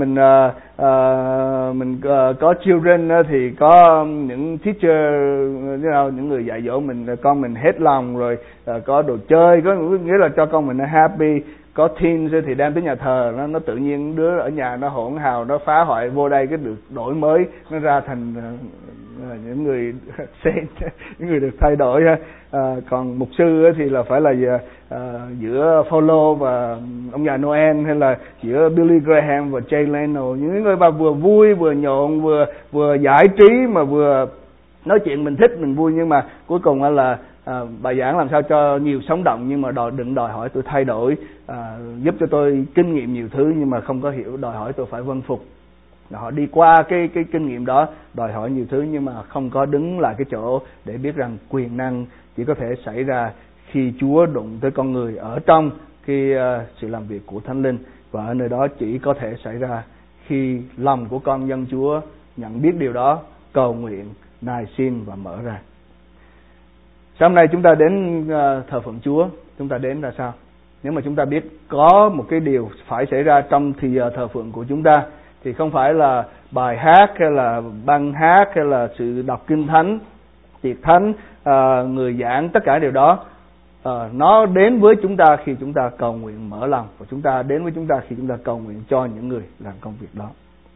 mình có children thì có những teacher, những người dạy dỗ mình, con mình hết lòng rồi, có đồ chơi, có nghĩa là cho con mình nó happy. Có teens thì đem tới nhà thờ, nó tự nhiên đứa ở nhà nó hỗn hào, nó phá hoại, vô đây cái được đổi mới, nó ra thành những người saint, những người được thay đổi. Còn mục sư thì là phải là giữa Phaolô và ông già Noel, hay là giữa Billy Graham và Jay Leno, những người mà vừa vui vừa nhộn, vừa giải trí mà vừa nói chuyện mình thích mình vui, nhưng mà cuối cùng là bài giảng làm sao cho nhiều sống động, nhưng mà đừng đòi hỏi tôi thay đổi, giúp cho tôi kinh nghiệm nhiều thứ nhưng mà không có hiểu, đòi hỏi tôi phải vâng phục. Họ đi qua cái kinh nghiệm đó, đòi hỏi nhiều thứ nhưng mà không có đứng lại cái chỗ để biết rằng quyền năng chỉ có thể xảy ra khi Chúa đụng tới con người ở trong cái sự làm việc của Thánh Linh, và ở nơi đó chỉ có thể xảy ra khi lòng của con dân Chúa nhận biết điều đó, cầu nguyện, nài xin và mở ra. Sáng nay chúng ta đến thờ phượng Chúa, chúng ta đến là sao? Nếu mà chúng ta biết có một cái điều phải xảy ra trong thì giờ thờ phượng của chúng ta, thì không phải là bài hát hay là băng hát hay là sự đọc kinh thánh, tiệc thánh, người giảng, tất cả điều đó nó đến với chúng ta khi chúng ta cầu nguyện mở lòng, và chúng ta đến với chúng ta khi chúng ta cầu nguyện cho những người làm công việc đó.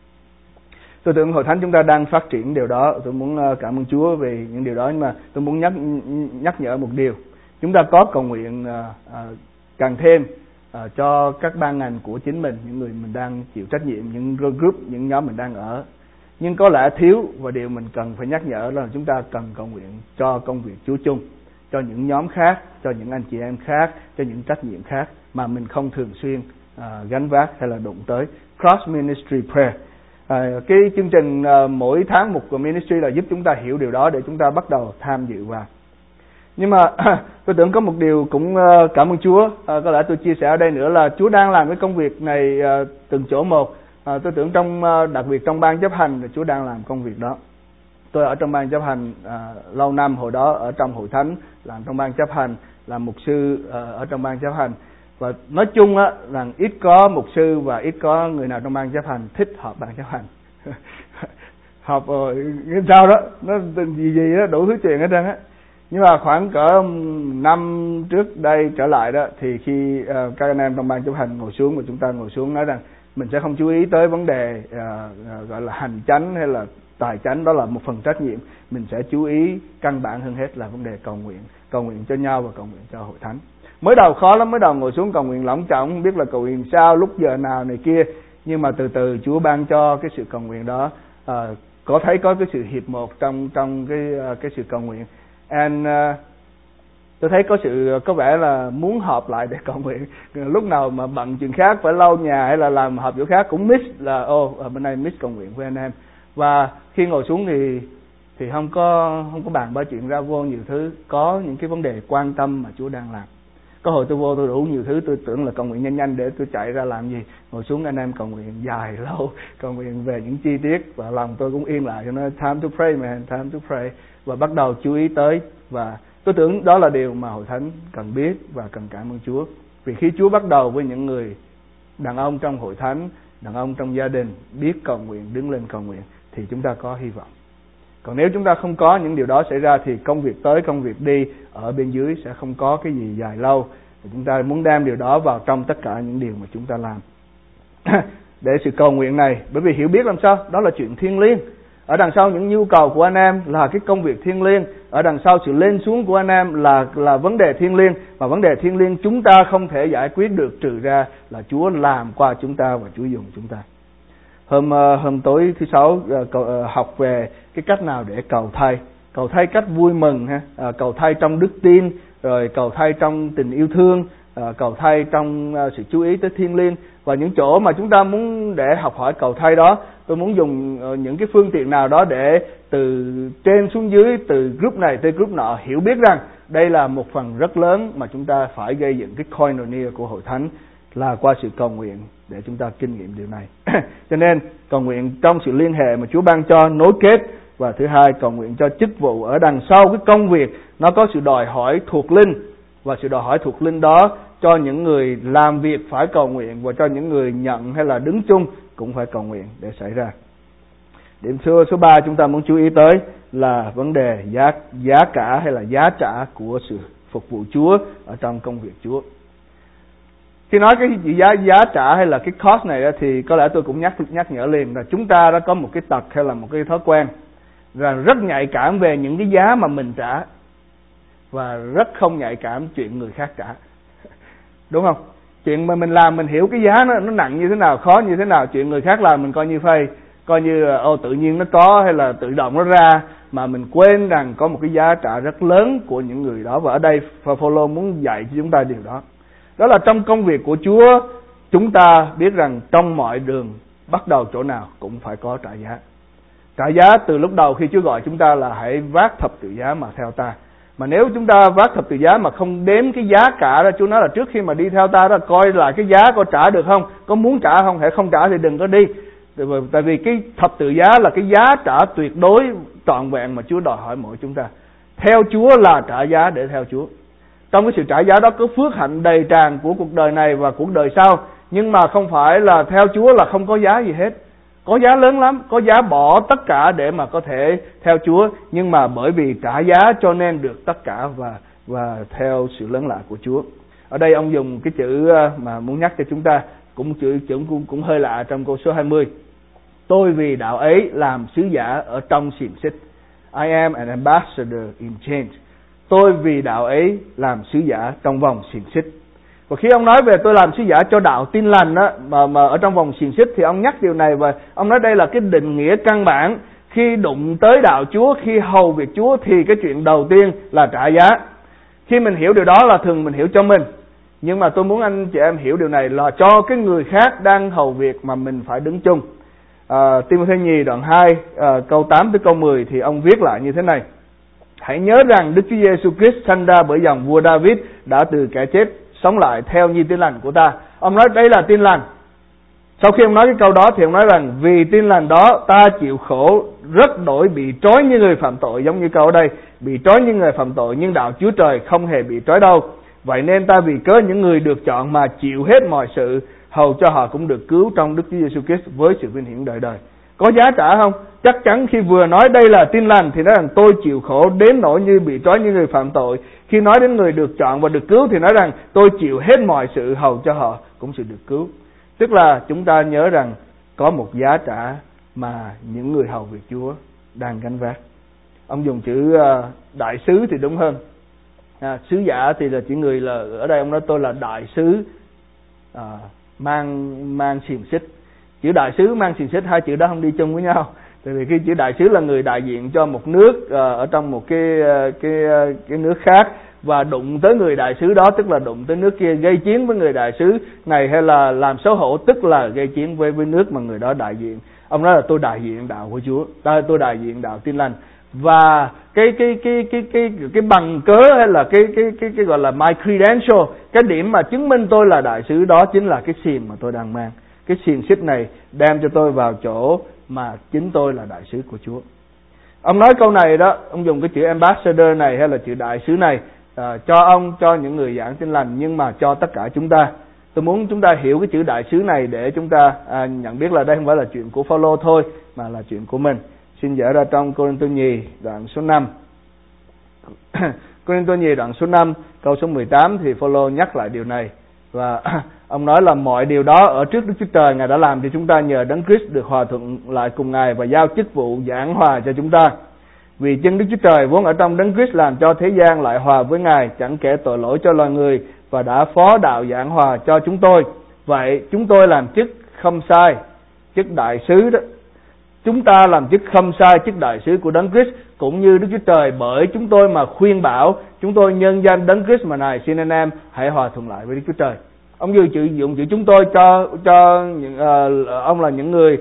Tôi tưởng hội thánh chúng ta đang phát triển điều đó, tôi muốn cảm ơn Chúa về những điều đó, nhưng mà tôi muốn nhắc nhở một điều. Chúng ta có cầu nguyện càng thêm cho các ban ngành của chính mình, những người mình đang chịu trách nhiệm, những group, những nhóm mình đang ở. Nhưng có lẽ thiếu, và điều mình cần phải nhắc nhở là chúng ta cần cầu nguyện cho công việc Chúa chung, cho những nhóm khác, cho những anh chị em khác, cho những trách nhiệm khác mà mình không thường xuyên gánh vác hay là đụng tới. Cross Ministry Prayer. Cái chương trình mỗi tháng một của ministry là giúp chúng ta hiểu điều đó để chúng ta bắt đầu tham dự vào. Nhưng mà tôi tưởng có một điều cũng cảm ơn Chúa, có lẽ tôi chia sẻ ở đây nữa là Chúa đang làm cái công việc này từng chỗ một. Tôi tưởng đặc biệt trong ban chấp hành là Chúa đang làm công việc đó. Tôi ở trong ban chấp hành lâu năm, hồi đó ở trong hội thánh làm trong ban chấp hành, làm mục sư ở trong ban chấp hành. Và nói chung á là ít có mục sư và ít có người nào trong ban chấp hành thích họp ban chấp hành. Họp sao đó, nó gì đó đủ thứ chuyện hết trơn á. Nhưng mà khoảng cỡ năm trước đây trở lại đó, thì khi các anh em trong ban chấp hành ngồi xuống và chúng ta ngồi xuống nói rằng mình sẽ không chú ý tới vấn đề gọi là hành chánh hay là tài chánh, đó là một phần trách nhiệm. Mình sẽ chú ý căn bản hơn hết là vấn đề cầu nguyện cho nhau và cầu nguyện cho hội thánh. Mới đầu khó lắm, mới đầu ngồi xuống cầu nguyện lỏng trọng, không biết là cầu nguyện sao, lúc giờ nào này kia. Nhưng mà từ từ Chúa ban cho cái sự cầu nguyện đó, có thấy có cái sự hiệp một trong cái sự cầu nguyện. Tôi thấy có vẻ là muốn họp lại để cầu nguyện. Lúc nào mà bận chuyện khác, phải lau nhà hay là làm họp chỗ khác cũng miss là bên này miss cầu nguyện với anh em. Và khi ngồi xuống thì không có bàn ba chuyện ra vô nhiều thứ, có những cái vấn đề quan tâm mà Chúa đang làm. Có hồi tôi vô tôi đủ nhiều thứ, tôi tưởng là cầu nguyện nhanh để tôi chạy ra làm gì. Ngồi xuống anh em cầu nguyện dài lâu, cầu nguyện về những chi tiết, và lòng tôi cũng yên lại cho nó time to pray man, time to pray, và bắt đầu chú ý tới. Và tôi tưởng đó là điều mà hội thánh cần biết và cần cảm ơn Chúa. Vì khi Chúa bắt đầu với những người đàn ông trong hội thánh, đàn ông trong gia đình biết cầu nguyện, đứng lên cầu nguyện, thì chúng ta có hy vọng. Còn nếu chúng ta không có những điều đó xảy ra thì công việc tới công việc đi ở bên dưới sẽ không có cái gì dài lâu. Chúng ta muốn đem điều đó vào trong tất cả những điều mà chúng ta làm. Để sự cầu nguyện này, bởi vì hiểu biết làm sao? Đó là chuyện thiêng liêng. Ở đằng sau những nhu cầu của anh em là cái công việc thiêng liêng. Ở đằng sau sự lên xuống của anh em là vấn đề thiêng liêng. Và vấn đề thiêng liêng chúng ta không thể giải quyết được trừ ra là Chúa làm qua chúng ta và Chúa dùng chúng ta. Hôm tối thứ Sáu học về cái cách nào để cầu thay. Cầu thay cách vui mừng ha, cầu thay trong đức tin, rồi cầu thay trong tình yêu thương, cầu thay trong sự chú ý tới thiêng liêng. Và những chỗ mà chúng ta muốn để học hỏi cầu thay đó, tôi muốn dùng những cái phương tiện nào đó để từ trên xuống dưới, từ group này tới group nọ hiểu biết rằng đây là một phần rất lớn mà chúng ta phải gây dựng cái koinonia của hội thánh là qua sự cầu nguyện để chúng ta kinh nghiệm điều này. Cho nên cầu nguyện trong sự liên hệ mà Chúa ban cho nối kết, và thứ hai cầu nguyện cho chức vụ ở đằng sau cái công việc nó có sự đòi hỏi thuộc linh, và sự đòi hỏi thuộc linh đó cho những người làm việc phải cầu nguyện, và cho những người nhận hay là đứng chung cũng phải cầu nguyện để xảy ra. Điểm số 3 chúng ta muốn chú ý tới là vấn đề giá cả hay là giá trả của sự phục vụ Chúa ở trong công việc Chúa. Khi nói cái giá trả hay là cái cost này đó, thì có lẽ tôi cũng nhắc nhở liền là chúng ta đã có một cái tật hay là một cái thói quen là rất nhạy cảm về những cái giá mà mình trả, và rất không nhạy cảm chuyện người khác trả. Đúng không? Chuyện mà mình làm mình hiểu cái giá nó nặng như thế nào, khó như thế nào. Chuyện người khác làm mình coi như phây, coi như tự nhiên nó có hay là tự động nó ra, mà mình quên rằng có một cái giá trả rất lớn của những người đó. Và ở đây Phaolô muốn dạy cho chúng ta điều đó. Đó là trong công việc của Chúa, chúng ta biết rằng trong mọi đường bắt đầu chỗ nào cũng phải có trả giá. Trả giá từ lúc đầu khi Chúa gọi chúng ta là hãy vác thập tự giá mà theo ta. Mà nếu chúng ta vác thập tự giá mà không đếm cái giá cả đó, Chúa nói là trước khi mà đi theo ta đó, coi lại cái giá có trả được không, có muốn trả không, hãy không trả thì đừng có đi. Tại vì cái thập tự giá là cái giá trả tuyệt đối trọn vẹn mà Chúa đòi hỏi mỗi chúng ta. Theo Chúa là trả giá để theo Chúa. Trong cái sự trả giá đó có phước hạnh đầy tràn của cuộc đời này và cuộc đời sau. Nhưng mà không phải là theo Chúa là không có giá gì hết. Có giá lớn lắm, có giá bỏ tất cả để mà có thể theo Chúa. Nhưng mà bởi vì trả giá cho nên được tất cả và theo sự lớn lạ của Chúa. Ở đây ông dùng cái chữ mà muốn nhắc cho chúng ta, cũng hơi lạ trong câu số 20. Tôi vì đạo ấy làm sứ giả ở trong xiềng xích. I am an ambassador in chains. Tôi vì đạo ấy làm sứ giả trong vòng xiềng xích. Và khi ông nói về tôi làm sứ giả cho đạo tin lành đó, mà ở trong vòng xiềng xích, thì ông nhắc điều này, và ông nói đây là cái định nghĩa căn bản. Khi đụng tới đạo Chúa, khi hầu việc Chúa, thì cái chuyện đầu tiên là trả giá. Khi mình hiểu điều đó là thường mình hiểu cho mình. Nhưng mà tôi muốn anh chị em hiểu điều này là cho cái người khác đang hầu việc mà mình phải đứng chung. Timothy nhì đoạn 2 câu 8 tới câu 10 thì ông viết lại như thế này: hãy nhớ rằng Đức Chúa Giêsu Christ sanh ra bởi dòng vua David đã từ kẻ chết sống lại theo như tin lành của ta. Ông nói đây là tin lành. Sau khi ông nói cái câu đó thì ông nói rằng vì tin lành đó ta chịu khổ rất đổi, bị trói như người phạm tội, giống như câu ở đây, bị trói như người phạm tội, nhưng đạo Chúa Trời không hề bị trói đâu. Vậy nên ta vì cớ những người được chọn mà chịu hết mọi sự, hầu cho họ cũng được cứu trong Đức Chúa Giêsu Christ với sự vinh hiển đời đời. Có giá trả không? Chắc chắn khi vừa nói đây là tin lành thì nói rằng tôi chịu khổ đến nỗi như bị trói như người phạm tội. Khi nói đến người được chọn và được cứu thì nói rằng tôi chịu hết mọi sự, hầu cho họ cũng sẽ được cứu. Tức là chúng ta nhớ rằng có một giá trả mà những người hầu việc Chúa đang gánh vác. Ông dùng chữ đại sứ thì đúng hơn. Sứ giả thì là chỉ người, là ở đây ông nói tôi là đại sứ mang xiềng xích. Chữ đại sứ mang xiềng xích, hai chữ đó không đi chung với nhau. Tại vì khi chữ đại sứ là người đại diện cho một nước ở trong một cái nước khác, và đụng tới người đại sứ đó tức là đụng tới nước kia, gây chiến với người đại sứ này, hay là làm xấu hổ tức là gây chiến với nước mà người đó đại diện. Ông nói là tôi đại diện đạo của Chúa, tôi đại diện đạo tin lành. Và cái bằng cớ hay là cái gọi là my credential, cái điểm mà chứng minh tôi là đại sứ, đó chính là cái xiềng mà tôi đang mang. Cái xiềng xích này đem cho tôi vào chỗ mà chính tôi là đại sứ của Chúa. Ông nói câu này đó, ông dùng cái chữ ambassador này hay là chữ đại sứ này cho ông, cho những người giảng tin lành, nhưng mà cho tất cả chúng ta. Tôi muốn chúng ta hiểu cái chữ đại sứ này để chúng ta nhận biết là đây không phải là chuyện của Phaolô thôi, mà là chuyện của mình. Xin dở ra trong Cô-rinh-tô nhì đoạn số 5. Cô-rinh-tô nhì đoạn số 5 câu số 18 thì Phaolô nhắc lại điều này. Và ông nói là mọi điều đó ở trước Đức Chúa Trời Ngài đã làm cho chúng ta nhờ Đấng Christ được hòa thuận lại cùng Ngài và giao chức vụ giảng hòa cho chúng ta. Vì chân Đức Chúa Trời vốn ở trong Đấng Christ làm cho thế gian lại hòa với Ngài, chẳng kể tội lỗi cho loài người, và đã phó đạo giảng hòa cho chúng tôi. Vậy chúng tôi làm chức không sai, chức đại sứ đó. Chúng ta làm chức không sai chức đại sứ của Đấng Christ, cũng như Đức Chúa Trời bởi chúng tôi mà khuyên bảo, chúng tôi nhân danh Đấng Christ mà này xin anh em hãy hòa thuận lại với Đức Chúa Trời. Ông dùng chữ chúng tôi cho những, ông là những người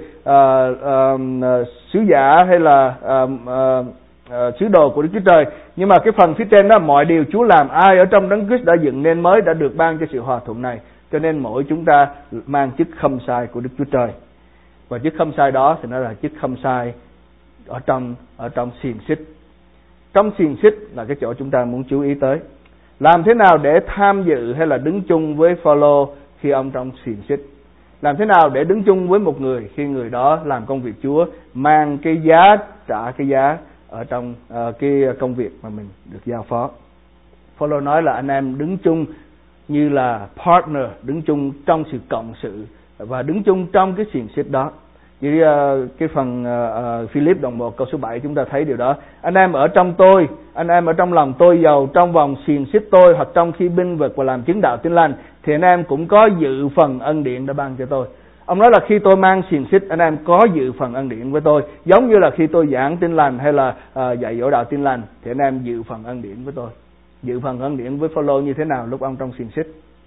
sứ giả hay là sứ đồ của Đức Chúa Trời. Nhưng mà cái phần phía trên đó, mọi điều Chúa làm, ai ở trong Đấng Christ đã dựng nên mới, đã được ban cho sự hòa thuận này. Cho nên mỗi chúng ta mang chức không sai của Đức Chúa Trời. Và chức không sai đó thì nó là chức không sai ở trong xiềng xích. Trong xiềng xích là cái chỗ chúng ta muốn chú ý tới. Làm thế nào để tham dự hay là đứng chung với Phaolô khi ông trong xiềng xích? Làm thế nào để đứng chung với một người khi người đó làm công việc Chúa, mang cái giá, trả cái giá ở trong cái công việc mà mình được giao phó? Phaolô nói là anh em đứng chung như là partner, đứng chung trong sự cộng sự và đứng chung trong cái xiềng xích đó. Như cái phần Philip đoạn 1 câu số 7 chúng ta thấy điều đó. Anh em ở trong tôi, anh em ở trong lòng tôi, dầu trong vòng xiềng xích tôi hoặc trong khi binh vực và làm chứng đạo tin lành, thì anh em cũng có dự phần ân điển đã ban cho tôi. Ông nói là khi tôi mang xiềng xích, anh em có dự phần ân điển với tôi. Giống như là khi tôi giảng tin lành hay là dạy dỗ đạo tin lành, thì anh em dự phần ân điển với tôi. Dự phần ân điển với Phaolô như thế nào lúc ông trong xiềng xích?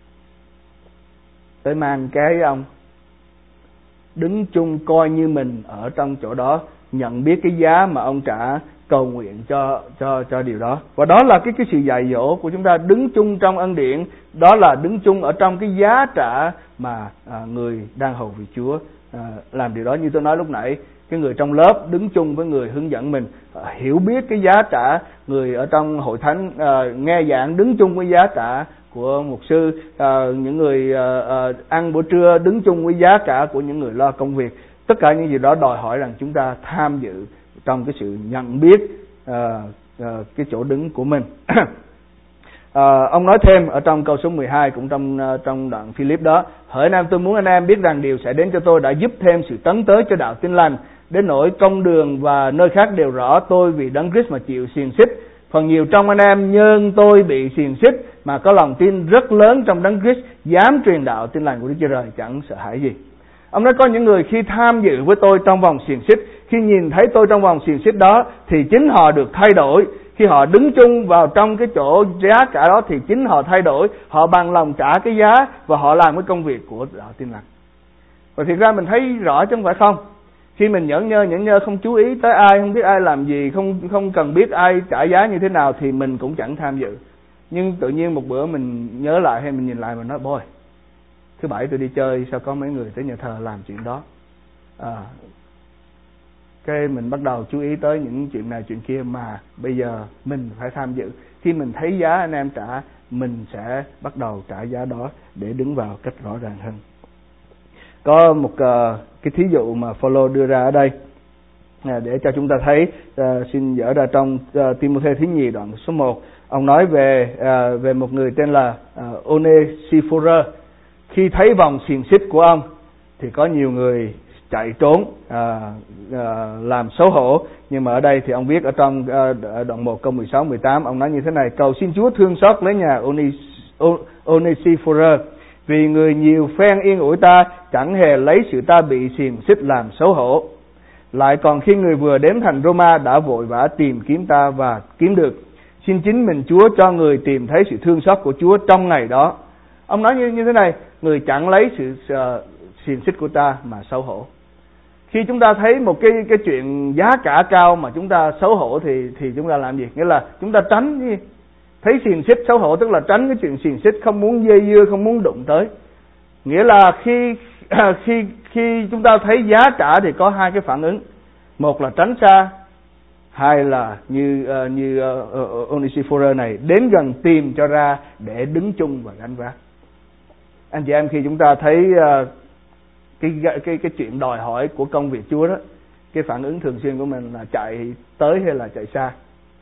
Tới mang cái ông đứng chung coi như mình ở trong chỗ đó, nhận biết cái giá mà ông trả, cầu nguyện cho điều đó. Và đó là cái sự dạy dỗ của chúng ta, đứng chung trong ân điển, đó là đứng chung ở trong cái giá trả mà người đang hầu việc Chúa làm điều đó. Như tôi nói lúc nãy, cái người trong lớp đứng chung với người hướng dẫn mình, hiểu biết cái giá trả. Người ở trong hội thánh nghe giảng đứng chung với giá trả của mục sư. Những người ăn bữa trưa đứng chung với giá cả của những người lo công việc. Tất cả những gì đó đòi hỏi rằng chúng ta tham dự trong cái sự nhận biết cái chỗ đứng của mình. Ông nói thêm ở trong câu số 12 cũng trong đoạn Philip đó: hỡi anh em, tôi muốn anh em biết rằng điều sẽ đến cho tôi đã giúp thêm sự tấn tới cho đạo tin lành, đến nỗi công đường và nơi khác đều rõ tôi vì Đấng Christ mà chịu xiềng xích. Phần nhiều trong anh em nhân tôi bị xiềng xích mà có lòng tin rất lớn trong Đấng Christ, dám truyền đạo tin lành của Đức Chúa Trời, chẳng sợ hãi gì. Ông nói có những người khi tham dự với tôi trong vòng xiềng xích, khi nhìn thấy tôi trong vòng xiềng xích đó, thì chính họ được thay đổi. Khi họ đứng chung vào trong cái chỗ giá cả đó thì chính họ thay đổi, họ bằng lòng trả cái giá và họ làm cái công việc của đạo tin lành. Và thiệt ra mình thấy rõ chứ không phải không. Khi mình nhẫn nhơ không chú ý tới ai, không biết ai làm gì, không cần biết ai trả giá như thế nào thì mình cũng chẳng tham dự. Nhưng tự nhiên một bữa mình nhớ lại hay mình nhìn lại mình nói: "Boy, thứ Bảy tôi đi chơi sao có mấy người tới nhà thờ làm chuyện đó." Cái mình bắt đầu chú ý tới những chuyện này chuyện kia mà bây giờ mình phải tham dự. Khi mình thấy giá anh em trả, mình sẽ bắt đầu trả giá đó để đứng vào cách rõ ràng hơn. Có một cái thí dụ mà Phaolô đưa ra ở đây để cho chúng ta thấy. Xin dở ra trong Ti-mô-thê thứ nhì đoạn số 1. Ông nói về một người tên là Onesiphorus. Khi thấy vòng xiềng xích của ông thì có nhiều người chạy trốn, làm xấu hổ. Nhưng mà ở đây thì ông viết ở trong đoạn 1 câu 16-18, ông nói như thế này: cầu xin Chúa thương xót lấy nhà Onesiphorus, vì người nhiều phen yên ủi ta, chẳng hề lấy sự ta bị xiềng xích làm xấu hổ. Lại còn khi người vừa đến thành Roma đã vội vã tìm kiếm ta và kiếm được. Xin chính mình Chúa cho người tìm thấy sự thương xót của Chúa trong ngày đó. Ông nói như thế này: người chẳng lấy sự xiềng xích của ta mà xấu hổ. Khi chúng ta thấy một cái chuyện giá cả cao mà chúng ta xấu hổ thì chúng ta làm gì? Nghĩa là chúng ta tránh gì? Thấy xiềng xích xấu hổ tức là tránh cái chuyện xiềng xích, không muốn dây dưa, không muốn đụng tới. Nghĩa là khi chúng ta thấy giá cả thì có hai cái phản ứng. Một là tránh xa, hai là như Onesiphorus này đến gần tìm cho ra để đứng chung và gánh vác. Anh chị em, khi chúng ta thấy cái chuyện đòi hỏi của công việc Chúa đó, cái phản ứng thường xuyên của mình là chạy tới hay là chạy xa?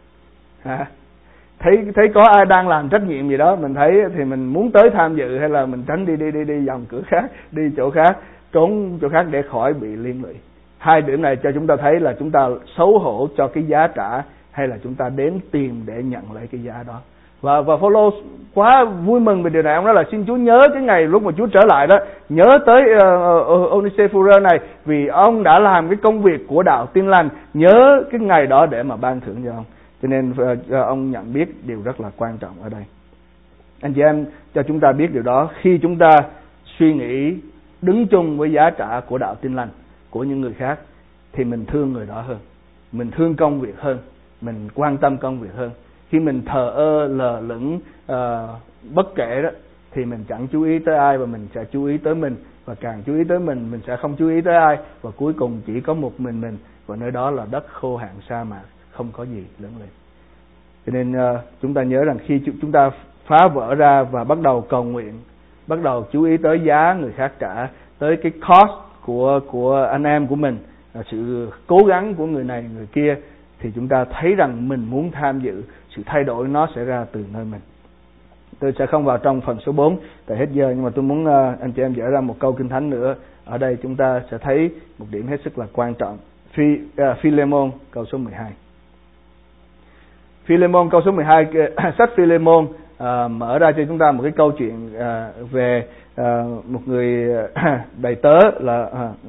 Thấy có ai đang làm trách nhiệm gì đó mình thấy thì mình muốn tới tham dự, hay là mình tránh đi vòng cửa khác, đi chỗ khác, trốn chỗ khác để khỏi bị liên lụy. Hai điểm này cho chúng ta thấy là chúng ta xấu hổ cho cái giá trả, hay là chúng ta đến tìm để nhận lấy cái giá đó. Và Phaolô quá vui mừng về điều này. Ông nói là xin Chúa nhớ cái ngày lúc mà Chúa trở lại đó, nhớ tới Onesiphorus này, vì ông đã làm cái công việc của đạo Tin Lành, nhớ cái ngày đó để mà ban thưởng cho ông. Cho nên ông nhận biết điều rất là quan trọng ở đây. Anh chị em, cho chúng ta biết điều đó, khi chúng ta suy nghĩ đứng chung với giá trả của đạo Tin Lành, của những người khác, thì mình thương người đó hơn, mình thương công việc hơn, mình quan tâm công việc hơn. Khi mình thờ ơ, lờ lững, bất kể đó, thì mình chẳng chú ý tới ai, và mình sẽ chú ý tới mình. Và càng chú ý tới mình sẽ không chú ý tới ai. Và cuối cùng chỉ có một mình. Và nơi đó là đất khô hạn sa mạc, không có gì lớn lên. Cho nên chúng ta nhớ rằng khi chúng ta phá vỡ ra và bắt đầu cầu nguyện, bắt đầu chú ý tới giá người khác trả, tới cái cost của anh em của mình, sự cố gắng của người này người kia, thì chúng ta thấy rằng mình muốn tham dự, sự thay đổi nó sẽ ra từ nơi mình. Tôi sẽ không vào trong phần số 4 tại hết giờ, nhưng mà tôi muốn anh chị em dở ra một câu Kinh Thánh nữa. Ở đây chúng ta sẽ thấy một điểm hết sức là quan trọng. Philemon câu số 12. Philemon câu số 12, sách Philemon mở ra cho chúng ta một cái câu chuyện về một người đầy tớ là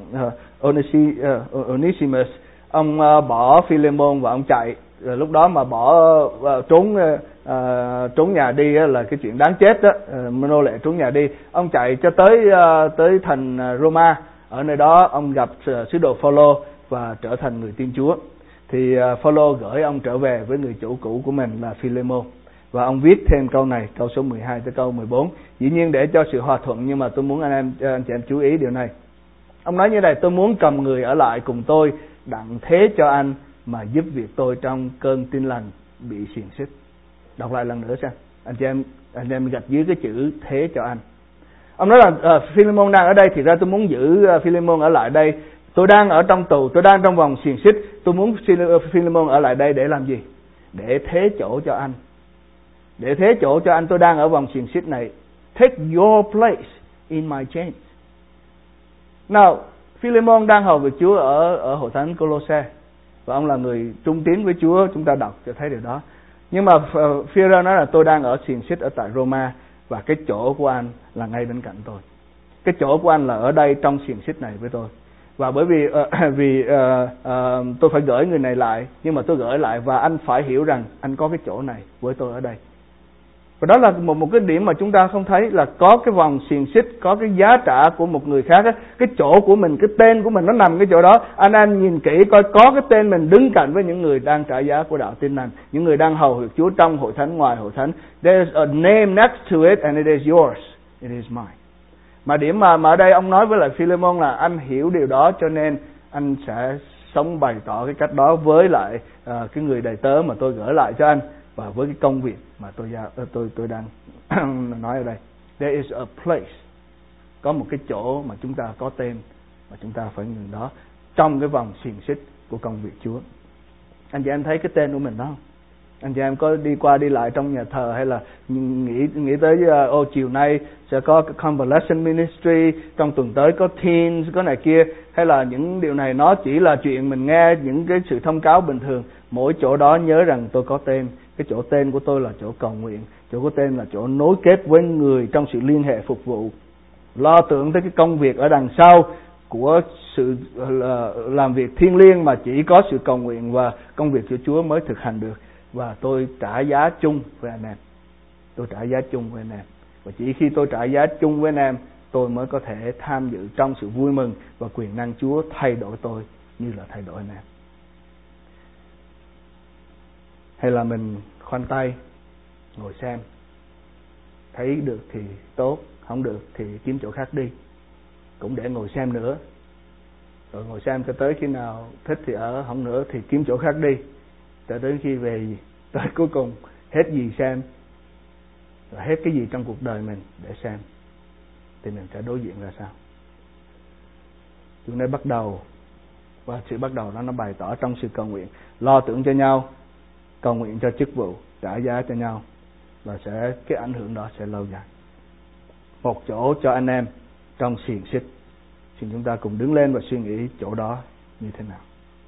Onesimus. Ông bỏ Philemon và ông chạy. Rồi lúc đó mà trốn nhà đi là cái chuyện đáng chết đó, nô lệ trốn nhà đi. Ông chạy cho tới thành Roma. Ở nơi đó ông gặp sứ đồ Phaolô và trở thành người tin Chúa. Thì Phaolô gửi ông trở về với người chủ cũ của mình là Philemon. Và ông viết thêm câu này, câu số 12 tới câu 14. Dĩ nhiên để cho sự hòa thuận, nhưng mà tôi muốn anh chị em chú ý điều này. Ông nói như này: tôi muốn cầm người ở lại cùng tôi, đặng thế cho anh mà giúp việc tôi trong cơn tin lành bị xiềng xích. Đọc lại lần nữa xem. Anh em gạch dưới cái chữ thế cho anh. Ông nói là Philemon đang ở đây, thì ra tôi muốn giữ Philemon ở lại đây. Tôi đang ở trong tù, tôi đang trong vòng xiềng xích. Tôi muốn Philemon ở lại đây để làm gì? Để thế chỗ cho anh. Để thế chỗ cho anh, tôi đang ở vòng xiềng xích này. Take your place in my chains. Nào, Philemon đang hầu việc Chúa ở hội thánh Cô-lô-se, và ông là người trung tín với Chúa, chúng ta đọc cho thấy điều đó. Nhưng mà Phi-e-rơ nói là tôi đang ở xiềng xích ở tại Roma, và cái chỗ của anh là ngay bên cạnh tôi. Cái chỗ của anh là ở đây trong xiềng xích này với tôi. Và bởi vì tôi phải gửi người này lại, nhưng mà tôi gửi lại và anh phải hiểu rằng anh có cái chỗ này với tôi ở đây. Và đó là một cái điểm mà chúng ta không thấy, là có cái vòng xiềng xích, có cái giá trả của một người khác á, cái chỗ của mình, cái tên của mình nó nằm cái chỗ đó. Anh nhìn kỹ coi có cái tên mình đứng cạnh với những người đang trả giá của đạo Tin Lành, những người đang hầu việc Chúa trong hội thánh, ngoài hội thánh. There's a name next to it and it is yours, it is mine. Mà điểm mà ở đây ông nói với lại Philemon là anh hiểu điều đó, cho nên anh sẽ sống bày tỏ cái cách đó với lại cái người đầy tớ mà tôi gửi lại cho anh, và với cái công việc mà tôi đang nói ở đây. There is a place, có một cái chỗ mà chúng ta có tên, và chúng ta phải ngừng đó trong cái vòng xiềng xích của công việc Chúa. Anh chị em thấy cái tên của mình đó không? Anh chị em có đi qua đi lại trong nhà thờ, hay là nghĩ tới chiều nay sẽ có convalescent ministry, trong tuần tới có teens, có này kia, hay là những điều này nó chỉ là chuyện mình nghe những cái sự thông cáo bình thường. Mỗi chỗ đó nhớ rằng tôi có tên. Cái chỗ tên của tôi là chỗ cầu nguyện, chỗ của tên là chỗ nối kết với người trong sự liên hệ phục vụ, lo tưởng tới cái công việc ở đằng sau của sự làm việc thiêng liêng mà chỉ có sự cầu nguyện và công việc của Chúa mới thực hành được. Và tôi trả giá chung với anh em. Tôi trả giá chung với anh em. Và chỉ khi tôi trả giá chung với anh em tôi mới có thể tham dự trong sự vui mừng và quyền năng Chúa thay đổi tôi như là thay đổi anh em. Hay là mình khoanh tay ngồi xem, thấy được thì tốt, không được thì kiếm chỗ khác đi, cũng để ngồi xem nữa, rồi ngồi xem cho tới khi nào thích thì ở, không nữa thì kiếm chỗ khác đi, cho đến khi về tới cuối cùng hết gì xem, rồi hết cái gì trong cuộc đời mình để xem, thì mình sẽ đối diện ra sao? Chúng ta bắt đầu, và sự bắt đầu đó nó bày tỏ trong sự cầu nguyện, lo tưởng cho nhau, cầu nguyện cho chức vụ, trả giá cho nhau, và cái ảnh hưởng đó sẽ lâu dài. Một chỗ cho anh em trong xiềng xích. Xin chúng ta cùng đứng lên và suy nghĩ chỗ đó như thế nào.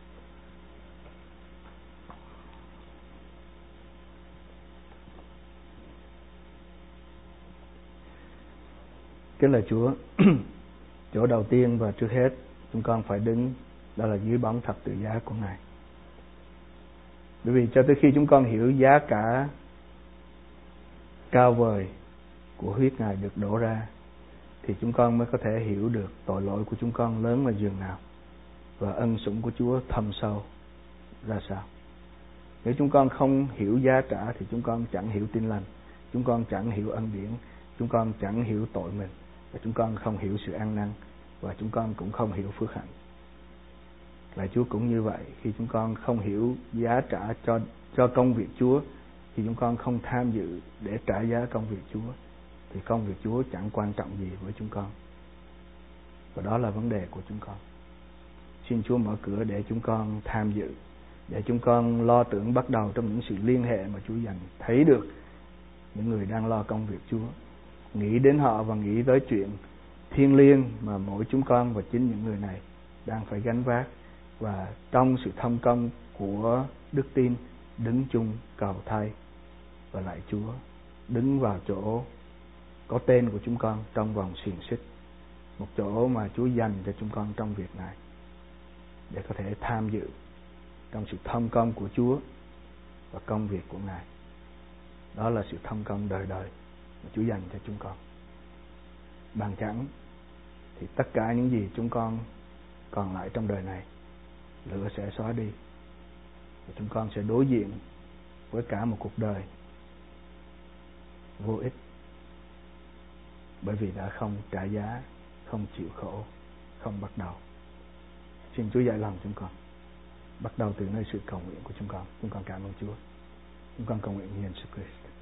Kính lạy Chúa, chỗ đầu tiên và trước hết chúng con phải đứng đó là dưới bóng thập tự giá của Ngài. Bởi vì cho tới khi chúng con hiểu giá cả cao vời của huyết Ngài được đổ ra, thì chúng con mới có thể hiểu được tội lỗi của chúng con lớn là dường nào và ân sủng của Chúa thâm sâu ra sao. Nếu chúng con không hiểu giá trả thì chúng con chẳng hiểu tin lành, chúng con chẳng hiểu ân điển, chúng con chẳng hiểu tội mình, và chúng con không hiểu sự ăn năn, và chúng con cũng không hiểu phước hạnh. Lạy Chúa cũng như vậy, khi chúng con không hiểu giá trả cho công việc Chúa, thì chúng con không tham dự để trả giá công việc Chúa, thì công việc Chúa chẳng quan trọng gì với chúng con. Và đó là vấn đề của chúng con. Xin Chúa mở cửa để chúng con tham dự, để chúng con lo tưởng bắt đầu trong những sự liên hệ mà Chúa dành, thấy được những người đang lo công việc Chúa, nghĩ đến họ và nghĩ tới chuyện thiêng liêng mà mỗi chúng con và chính những người này đang phải gánh vác, và trong sự thông công của đức tin đứng chung cầu thay và lạy Chúa, đứng vào chỗ có tên của chúng con trong vòng xiềng xích, một chỗ mà Chúa dành cho chúng con trong việc này, để có thể tham dự trong sự thông công của Chúa và công việc của Ngài. Đó là sự thông công đời đời mà Chúa dành cho chúng con. Bằng chẳng thì tất cả những gì chúng con còn lại trong đời này, lửa sẽ xóa đi, và chúng con sẽ đối diện với cả một cuộc đời vô ích, bởi vì đã không trả giá, không chịu khổ, không bắt đầu. Xin Chúa dạy lòng chúng con, bắt đầu từ nơi sự cầu nguyện của chúng con. Chúng con cảm ơn Chúa. Chúng con cầu nguyện nhân Jesus Christ.